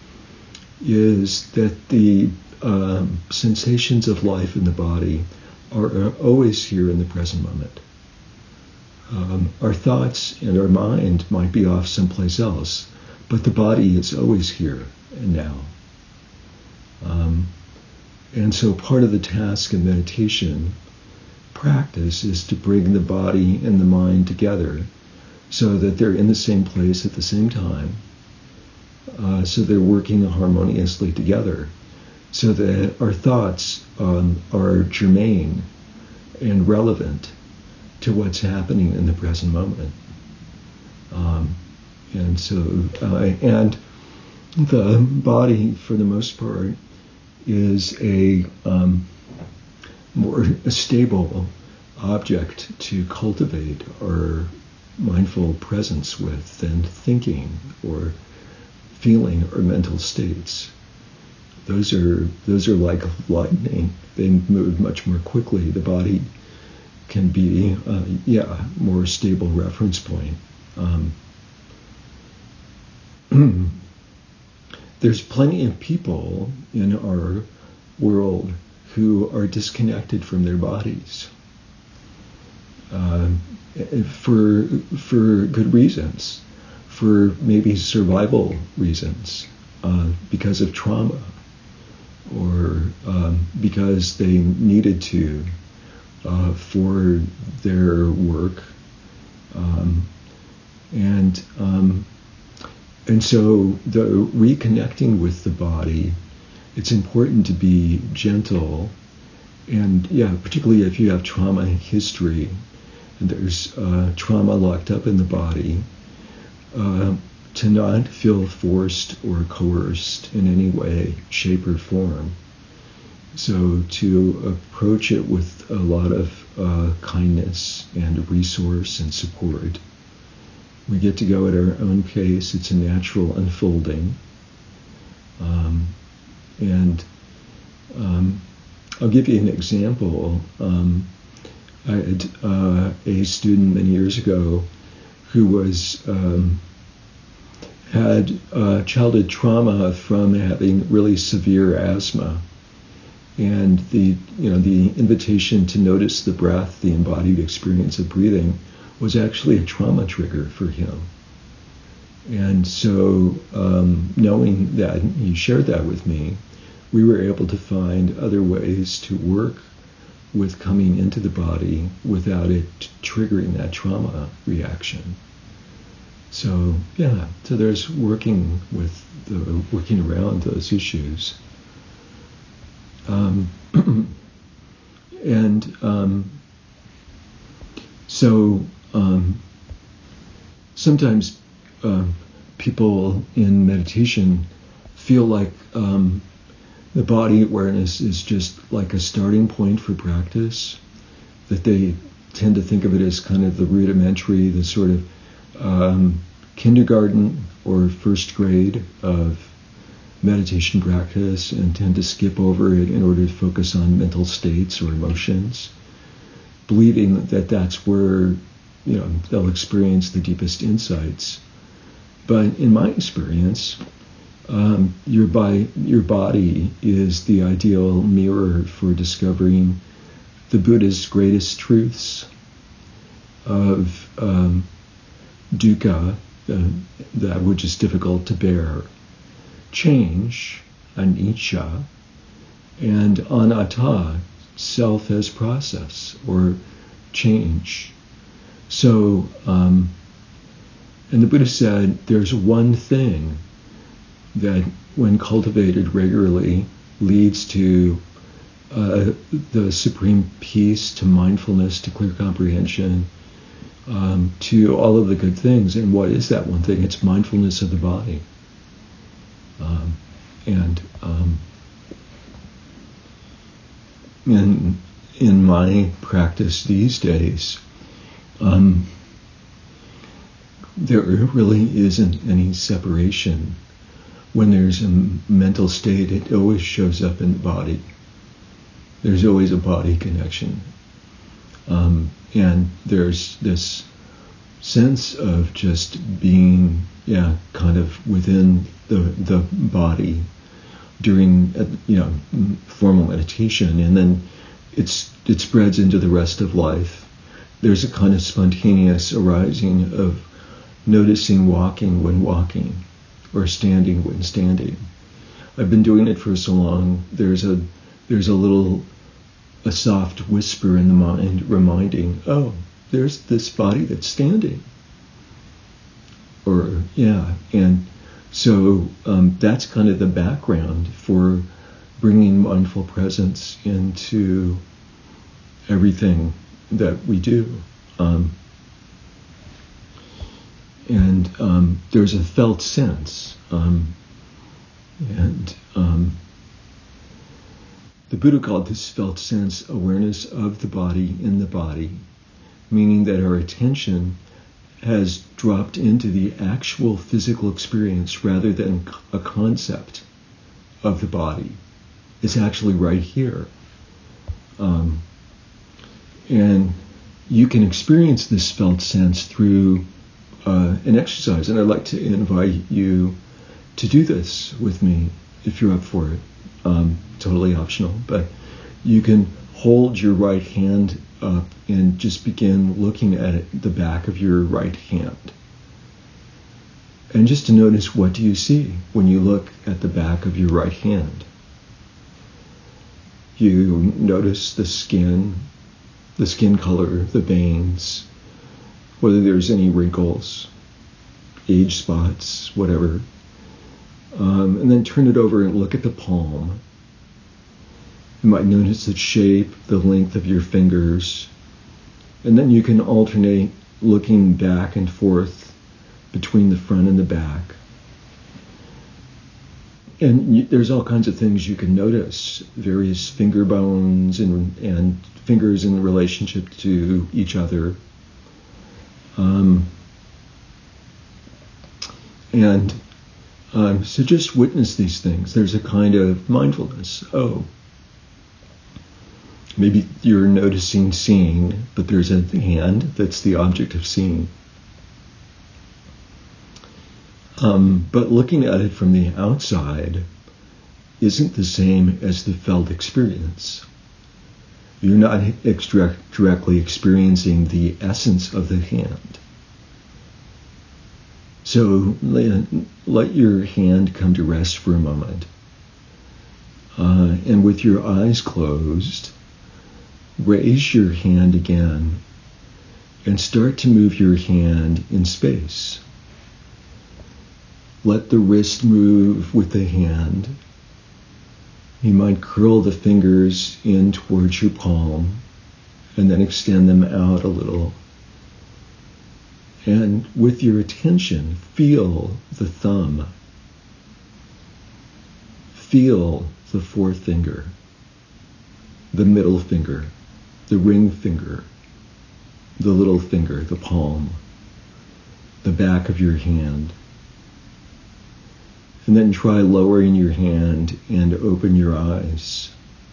is that the um, sensations of life in the body are, are always here in the present moment. Um, our thoughts and our mind might be off someplace else, but the body is always here and now. Um, and so part of the task of meditation practice is to bring the body and the mind together so that they're in the same place at the same time, uh, so they're working harmoniously together, so that our thoughts um, are germane and relevant to what's happening in the present moment. Um, and so, uh, and the body, for the most part, is a um, more a stable object to cultivate our mindful presence with than thinking or feeling or mental states. Those are those are like lightning. They move much more quickly. The body can be, uh, yeah, more stable reference point. Um, there's plenty of people in our world who are disconnected from their bodies uh, for for good reasons, for maybe survival reasons, uh, because of trauma, or um, because they needed to uh, for their work, um, and um, and so the reconnecting with the body, it's important to be gentle, and yeah, particularly if you have trauma history, and there's uh, trauma locked up in the body, uh, to not feel forced or coerced in any way, shape, or form. So to approach it with a lot of uh, kindness and resource and support. We get to go at our own pace. It's a natural unfolding. Um, and um, I'll give you an example. Um, I had uh, a student many years ago who was um, had uh, childhood trauma from having really severe asthma, and the you know the invitation to notice the breath, the embodied experience of breathing, was actually a trauma trigger for him. And so, um, knowing that, he shared that with me, we were able to find other ways to work with coming into the body without it triggering that trauma reaction. So yeah, so there's working with the working around those issues, um, and um, so um, sometimes uh, people in meditation feel like um, the body awareness is just like a starting point for practice, that they tend to think of it as kind of the rudimentary, the sort of um, kindergarten or first grade of meditation practice, and tend to skip over it in order to focus on mental states or emotions, believing that that's where you know they'll experience the deepest insights. But in my experience, um, your, by, your body is the ideal mirror for discovering the Buddha's greatest truths of um, dukkha, uh, that which is difficult to bear, change, anicca, and anatta, self as process or change. So, um, and the Buddha said, there's one thing that when cultivated regularly, leads to uh, the supreme peace, to mindfulness, to clear comprehension, um, to all of the good things. And what is that one thing? It's mindfulness of the body. Um, and um, in in my practice these days, um, there really isn't any separation. When there's a mental state, it always shows up in the body. There's always a body connection. Um, and there's this sense of just being, yeah, kind of within the the body during, you know, formal meditation, and then it's it spreads into the rest of life. There's a kind of spontaneous arising of noticing walking when walking, or standing when standing. I've been doing it for so long. There's a there's a little a soft whisper in the mind reminding, oh, there's this body that's standing. Or yeah, and so um, that's kind of the background for bringing mindful presence into everything that we do. Um, and um, there's a felt sense. Um, and um, the Buddha called this felt sense awareness of the body in the body, meaning that our attention has dropped into the actual physical experience rather than a concept of the body. It's actually right here. Um, and you can experience this felt sense through uh, an exercise, and I'd like to invite you to do this with me if you're up for it. Um, totally optional, but you can hold your right hand up and just begin looking at it, the back of your right hand. And just to notice, what do you see when you look at the back of your right hand? You notice the skin, the skin color, the veins, whether there's any wrinkles, age spots, whatever. Um, and then turn it over and look at the palm. You might notice the shape, the length of your fingers. And then you can alternate looking back and forth between the front and the back. And you, there's all kinds of things you can notice, various finger bones and, and fingers in relationship to each other. Um, and um, so just witness these things. There's a kind of mindfulness. Oh, maybe you're noticing seeing, but there's a hand that's the object of seeing. Um, but looking at it from the outside isn't the same as the felt experience. You're not extra- directly experiencing the essence of the hand. So let, let your hand come to rest for a moment. Uh, and with your eyes closed, raise your hand again and start to move your hand in space. Let the wrist move with the hand. You might curl the fingers in towards your palm and then extend them out a little. And with your attention, feel the thumb. Feel the forefinger, the middle finger, the ring finger, the little finger, the palm, the back of your hand. And then try lowering your hand and open your eyes.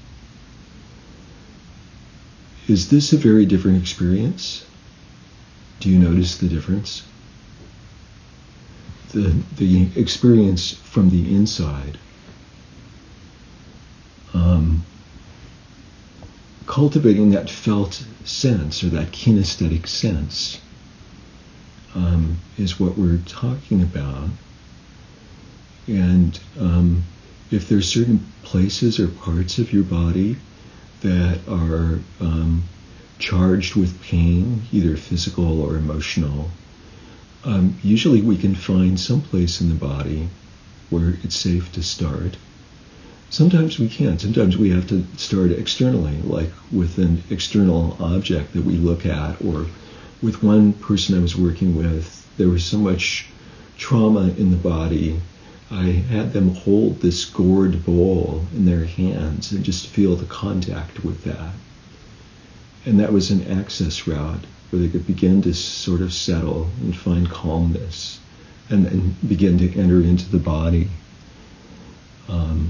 Is this a very different experience? Do you notice the difference? The, the experience from the inside. Um, cultivating that felt sense, or that kinesthetic sense, um, is what we're talking about. And um, if there's certain places or parts of your body that are um, charged with pain, either physical or emotional, um, usually we can find some place in the body where it's safe to start. Sometimes we can't. Sometimes we have to start externally, like with an external object that we look at, or with one person I was working with, there was so much trauma in the body. I had them hold this gourd bowl in their hands and just feel the contact with that. And that was an access route where they could begin to sort of settle and find calmness and then begin to enter into the body. Um,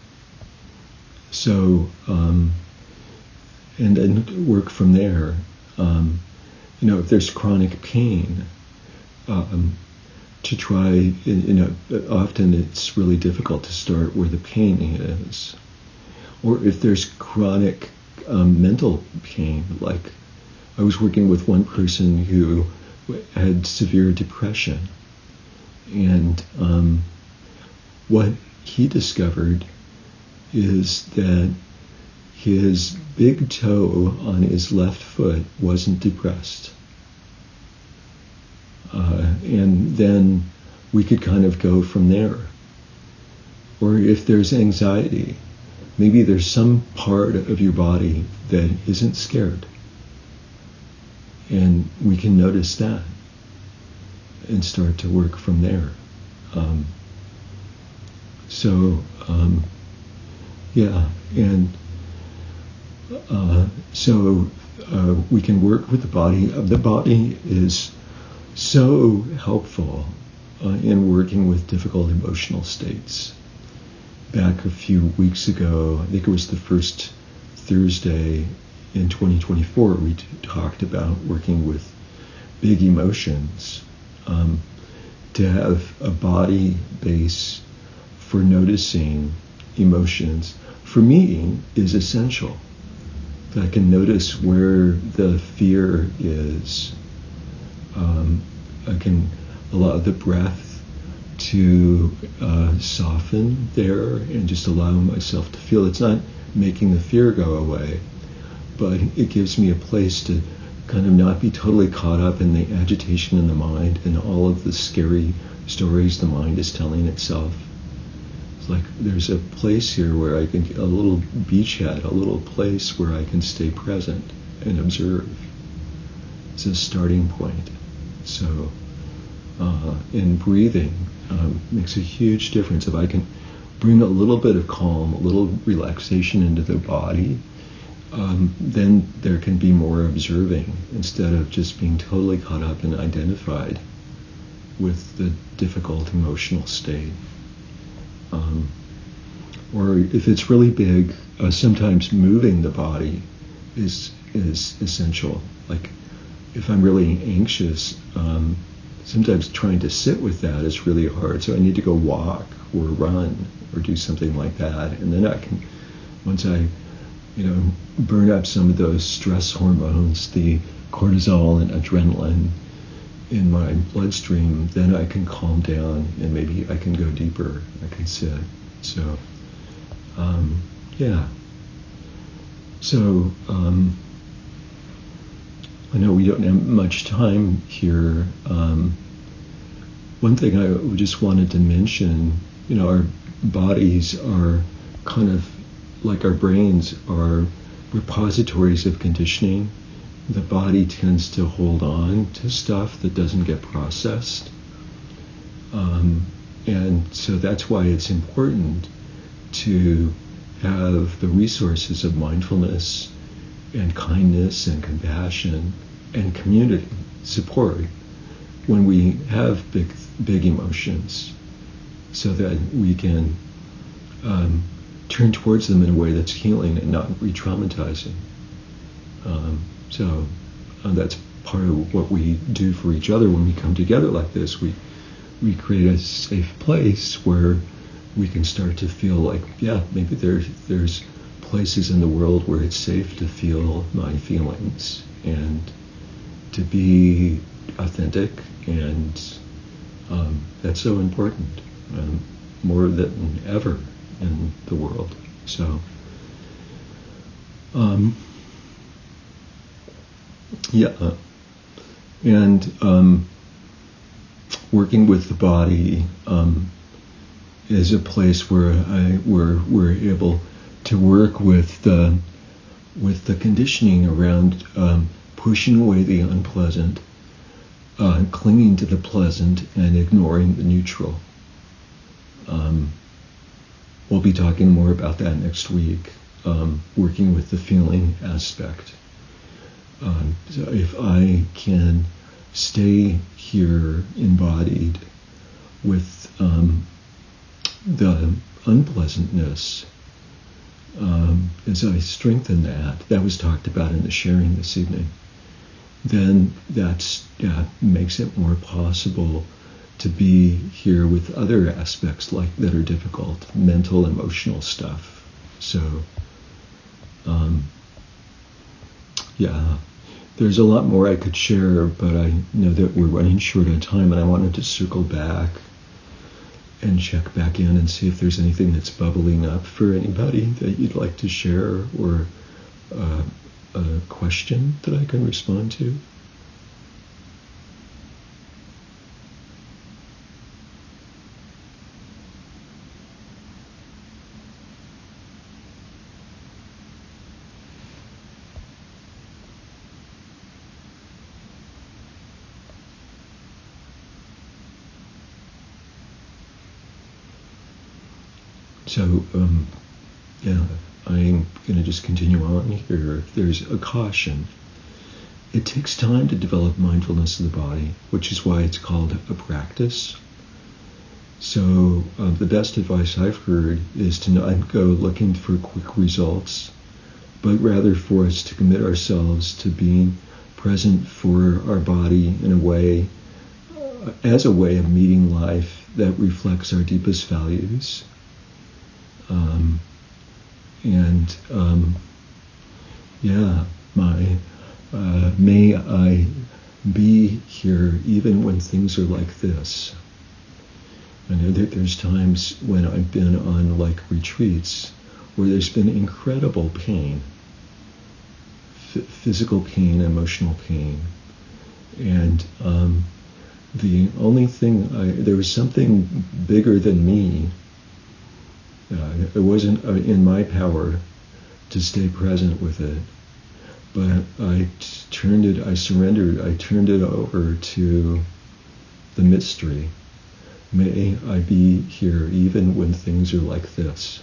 so, um, and then work from there. Um, you know, if there's chronic pain, um, to try, you know, often it's really difficult to start where the pain is. Or if there's chronic um, mental pain, like I was working with one person who had severe depression, and um, what he discovered is that his big toe on his left foot wasn't depressed. Uh, and then we could kind of go from there. Or if there's anxiety, maybe there's some part of your body that isn't scared. And we can notice that and start to work from there. Um, so, um, yeah, and uh, so uh, we can work with the body. The body is so helpful uh, in working with difficult emotional states. Back a few weeks ago, I think it was the first Thursday in twenty twenty-four, we t- talked about working with big emotions. Um, to have a body base for noticing emotions, for me, is essential. That I can notice where the fear is. Um, I can allow the breath to uh, soften there and just allow myself to feel. It's not making the fear go away, but it gives me a place to kind of not be totally caught up in the agitation in the mind and all of the scary stories the mind is telling itself. It's like there's a place here where I can, a little beachhead, a little place where I can stay present and observe. It's a starting point. So, uh, in breathing, um, makes a huge difference. If I can bring a little bit of calm, a little relaxation into the body, um, then there can be more observing instead of just being totally caught up and identified with the difficult emotional state. Um, or if it's really big, uh, sometimes moving the body is is essential. Like if I'm really anxious, um, sometimes trying to sit with that is really hard. So I need to go walk or run or do something like that, and then I can, once I, you know, burn up some of those stress hormones, the cortisol and adrenaline in my bloodstream, then I can calm down and maybe I can go deeper. I can sit. So, um, yeah. So, um, I know we don't have much time here. Um, one thing I just wanted to mention, you know, our bodies are kind of like our brains are repositories of conditioning. The body tends to hold on to stuff that doesn't get processed. Um, and so that's why it's important to have the resources of mindfulness and kindness and compassion and community support when we have big, big emotions, so that we can um, turn towards them in a way that's healing and not re-traumatizing. Um, so uh, that's part of what we do for each other when we come together like this. We we create a safe place where we can start to feel like, yeah, maybe there's there's places in the world where it's safe to feel my feelings and to be authentic, and um, that's so important, um, more than ever in the world. So, um, yeah, and um, working with the body, um, is a place where I where we're able to work with the with the conditioning around um, pushing away the unpleasant, uh, clinging to the pleasant, and ignoring the neutral. Um, we'll be talking more about that next week, um, working with the feeling aspect. Um, so if I can stay here embodied with um, the unpleasantness, um, as I strengthen that, that was talked about in the sharing this evening, then that's, yeah, makes it more possible to be here with other aspects like that are difficult, mental, emotional stuff. So, um, yeah, there's a lot more I could share, but I know that we're running short on time, and I wanted to circle back and check back in and see if there's anything that's bubbling up for anybody that you'd like to share, or uh, a question that I can respond to. So, um, yeah, I'm going to just continue on here. There's a caution. It takes time to develop mindfulness of the body, which is why it's called a practice. So uh, the best advice I've heard is to not go looking for quick results, but rather for us to commit ourselves to being present for our body in a way, uh, as a way of meeting life that reflects our deepest values. Um, and um, yeah, my uh, may I be here even when things are like this. I know that there's times when I've been on like retreats where there's been incredible pain, f- physical pain, emotional pain, and um, the only thing I, there was something bigger than me. Uh, it wasn't uh, in my power to stay present with it, but I t- turned it, I surrendered, I turned it over to the mystery. May I be here even when things are like this.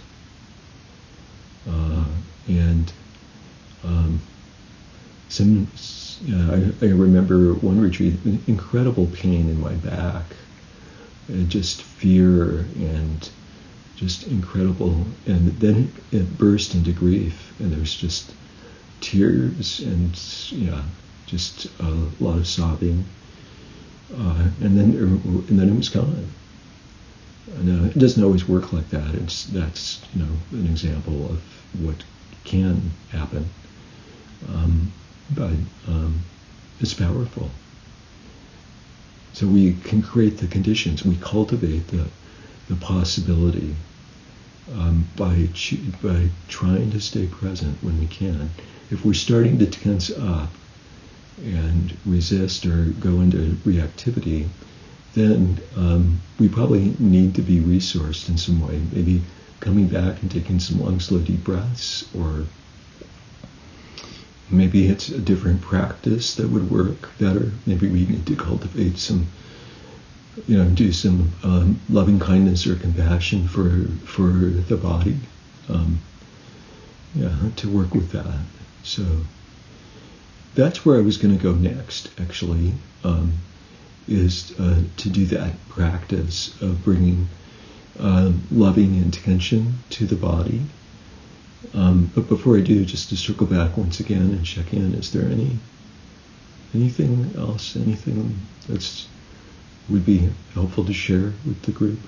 Uh, and um, some, uh, I, I remember one retreat, incredible pain in my back, and just fear and just incredible, and then it burst into grief, and there was just tears and, yeah, just a lot of sobbing, uh, and then and then it was gone. And, uh, it doesn't always work like that. It's that's you know an example of what can happen, um, but um, it's powerful. So we can create the conditions. We cultivate the the possibility. Um, by by trying to stay present when we can. If we're starting to tense up and resist or go into reactivity, then um, we probably need to be resourced in some way. Maybe coming back and taking some long, slow, deep breaths, or maybe it's a different practice that would work better. Maybe we need to cultivate some, you know, do some um, loving kindness or compassion for for the body, um, yeah, to work with that. So that's where I was going to go next, actually, um, is uh, to do that practice of bringing uh, loving intention to the body. Um, but before I do, just to circle back once again and check in, is there any anything else, anything that's would be helpful to share with the group?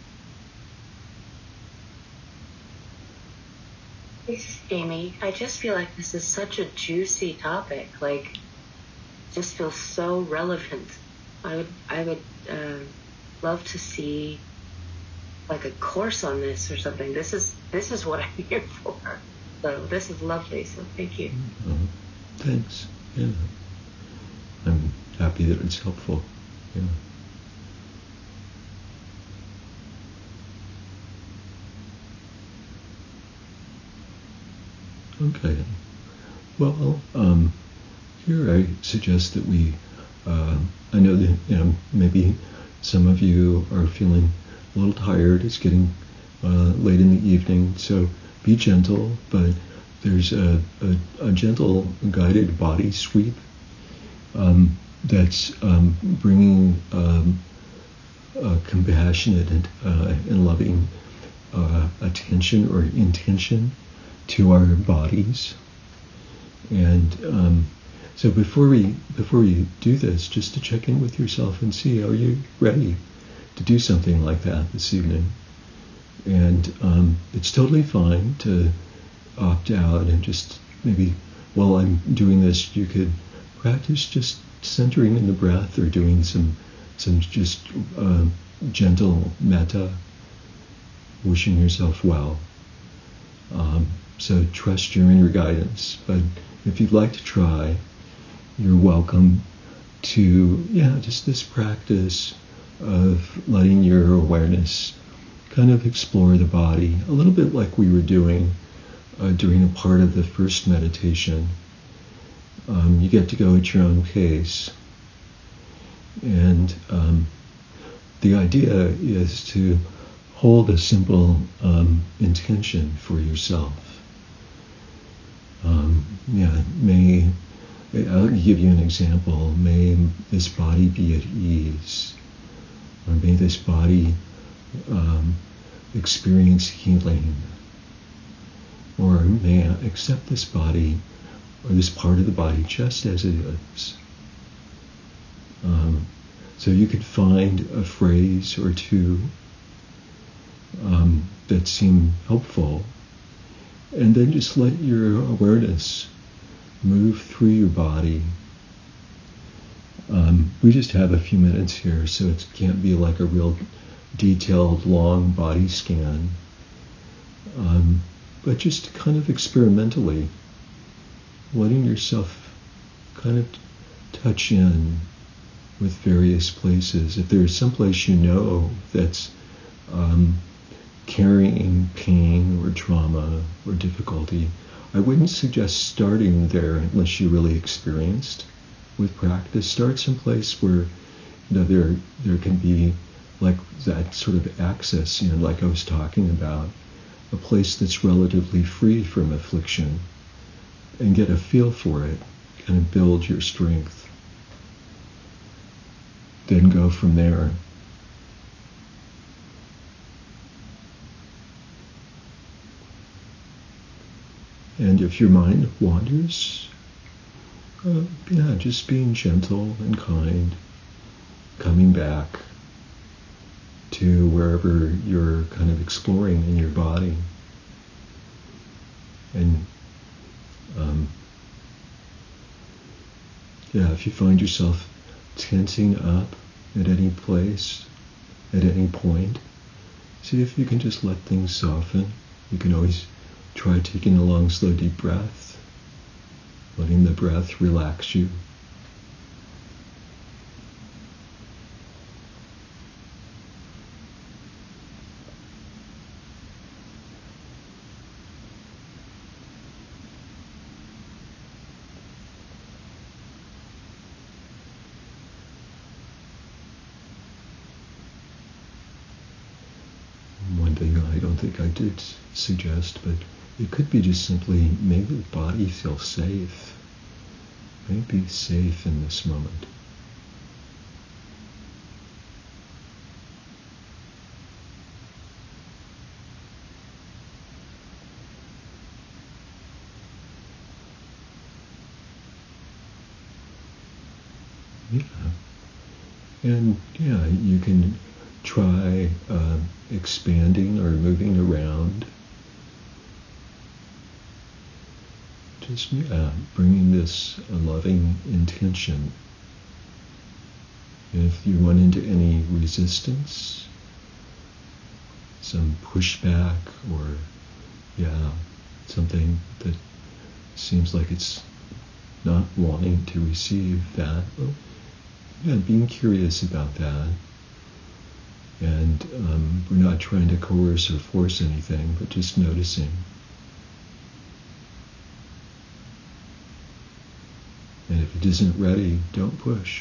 This is Amy. I just feel like this is such a juicy topic. Like, it just feels so relevant. I would, I would uh, love to see like a course on this or something. This is, this is what I'm here for. So this is lovely. So thank you. Uh, thanks. Yeah, I'm happy that it's helpful. Yeah. Okay. Well, um, here I suggest that we, uh, I know that, you know, maybe some of you are feeling a little tired. It's getting uh, late in the evening, so be gentle, but there's a, a, a gentle guided body sweep um, that's um, bringing um, a compassionate and, uh, and loving uh, attention or intention to our bodies. And um, so before we before we do this, just to check in with yourself and see, are you ready to do something like that this evening? And um, it's totally fine to opt out and just maybe while I'm doing this, you could practice just centering in the breath or doing some some just uh, gentle metta, wishing yourself well. Um, so trust your inner guidance. But if you'd like to try, you're welcome to, yeah, just this practice of letting your awareness kind of explore the body, a little bit like we were doing uh, during a part of the first meditation. Um, you get to go at your own pace. And um, the idea is to hold a simple um, intention for yourself. Um, yeah, may, I'll give you an example. May this body be at ease, or may this body um, experience healing, or may I accept this body, or this part of the body just as it is. Um, so you could find a phrase or two um, that seem helpful, and then just let your awareness move through your body. Um, we just have a few minutes here, so it can't be like a real detailed, long body scan. Um, but just kind of experimentally, letting yourself kind of touch in with various places. If there's some place you know that's um, carrying pain or trauma or difficulty, I wouldn't suggest starting there unless you're really experienced with practice. Start someplace where, you know, there there can be like that sort of access, you know, like I was talking about, a place that's relatively free from affliction, and get a feel for it, kind of build your strength. Then go from there. And if your mind wanders, uh, yeah, just being gentle and kind, coming back to wherever you're kind of exploring in your body. And um, yeah, if you find yourself tensing up at any place, at any point, see if you can just let things soften. You can always try taking a long, slow, deep breath, letting the breath relax you. One thing I don't think I did suggest, but it could be just simply make the body feel safe. Maybe be safe in this moment. Yeah. And yeah, you can try uh, expanding or moving around. Just yeah, bringing this uh, loving intention. And if you run into any resistance, some pushback, or yeah, something that seems like it's not wanting to receive that, well, yeah, being curious about that. And um, we're not trying to coerce or force anything, but just noticing. And if it isn't ready, don't push.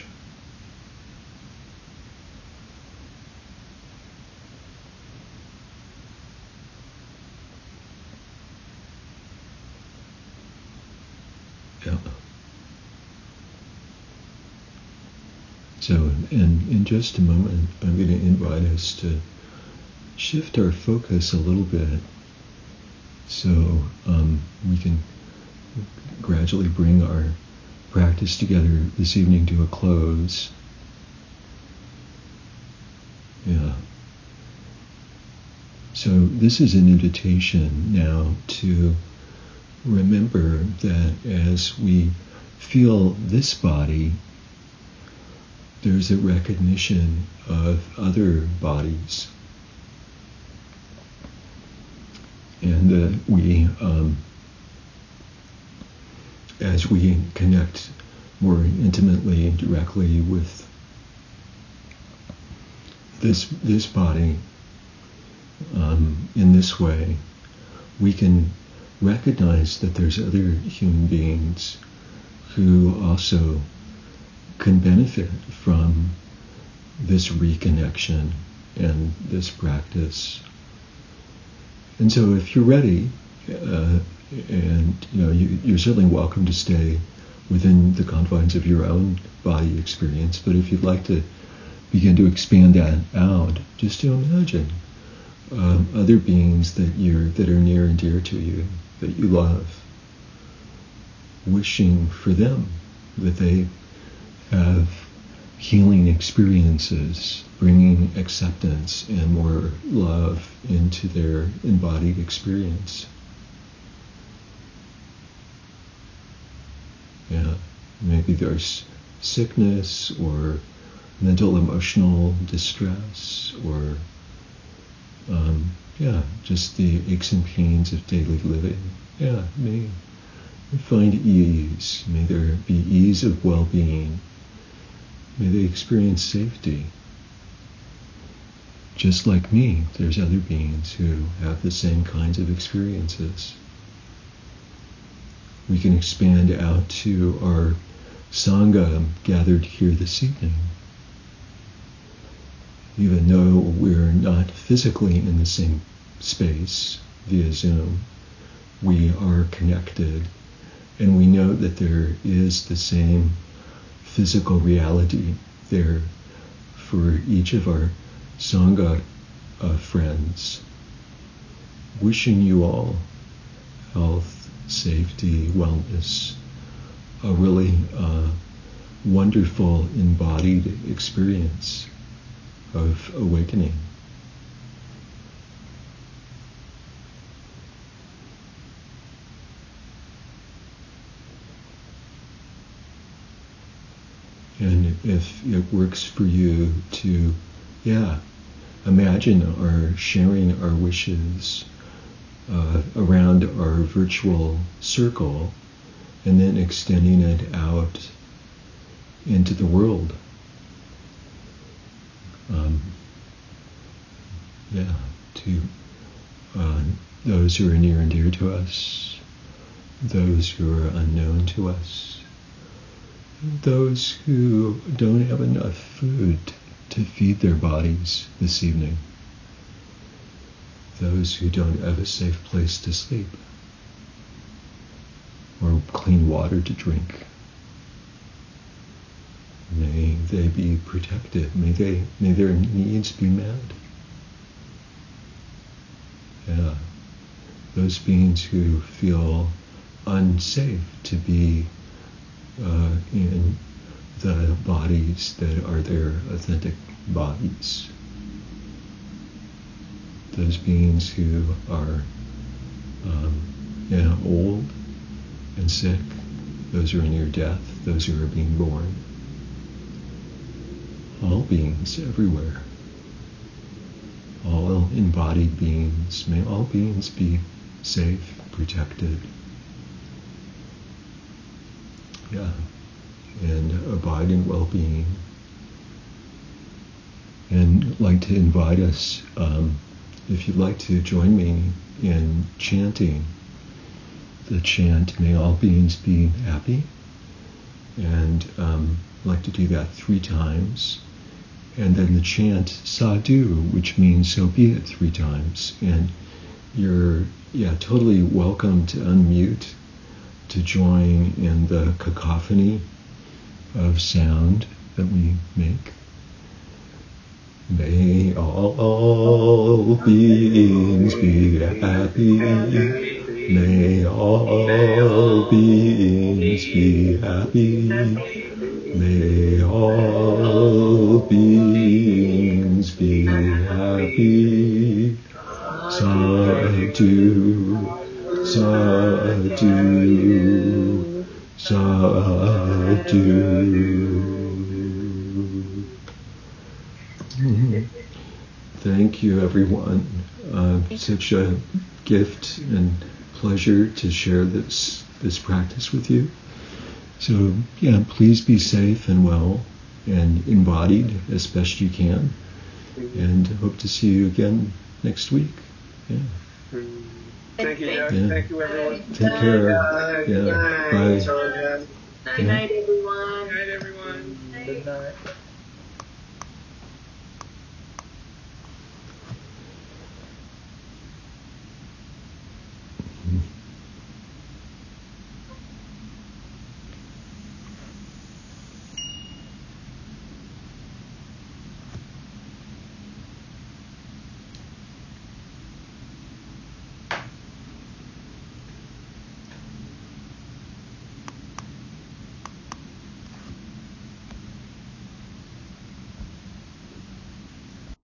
Yeah. So, and in just a moment, I'm going to invite us to shift our focus a little bit so um, we can gradually bring our practice together this evening to a close. Yeah. So this is an invitation now to remember that as we feel this body, there's a recognition of other bodies. And that we, um, as we connect more intimately, directly with this this body, um, in this way, we can recognize that there's other human beings who also can benefit from this reconnection and this practice. And so if you're ready, uh, and you know, you, you're certainly welcome to stay within the confines of your own body experience, but if you'd like to begin to expand that out, just to imagine um, other beings that you're that are near and dear to you, that you love, wishing for them that they have healing experiences, bringing acceptance and more love into their embodied experience. Yeah, maybe there's sickness or mental emotional distress or um, yeah, just the aches and pains of daily living. Yeah, may find ease. May there be ease of well-being. May they experience safety. Just like me, there's other beings who have the same kinds of experiences. We can expand out to our Sangha gathered here this evening. Even though we're not physically in the same space via Zoom, we are connected, and we know that there is the same physical reality there for each of our Sangha uh, friends. Wishing you all health, safety, wellness, a really uh, wonderful embodied experience of awakening. And if it works for you to, yeah, imagine our sharing our wishes uh, around our virtual circle and then extending it out into the world. Um, yeah, to uh, those who are near and dear to us, those who are unknown to us, those who don't have enough food to feed their bodies this evening, those who don't have a safe place to sleep or clean water to drink. May they be protected. May they, may their needs be met. Yeah, those beings who feel unsafe to be uh, in the bodies that are their authentic bodies. Those beings who are um, yeah, old and sick, those who are near death, those who are being born. All beings everywhere. All embodied beings. May all beings be safe, protected. Yeah. And abide in well-being. And I'd like to invite us, um, if you'd like to join me in chanting the chant, may all beings be happy, And um, I like to do that three times. And then the chant sadhu, which means so be it three times. And you're yeah totally welcome to unmute, to join in the cacophony of sound that we make. May all beings be happy. May all beings be happy. May all beings be happy. Sadhu, sadhu, sadhu. Thank you, everyone. Uh, such a gift and pleasure to share this this practice with you. So, yeah, please be safe and well and embodied as best you can. And hope to see you again next week. Yeah. Thank you, Jack. Yeah. Thank you, everyone. Take care. Bye. Yeah. Bye. Bye. Bye. Yeah.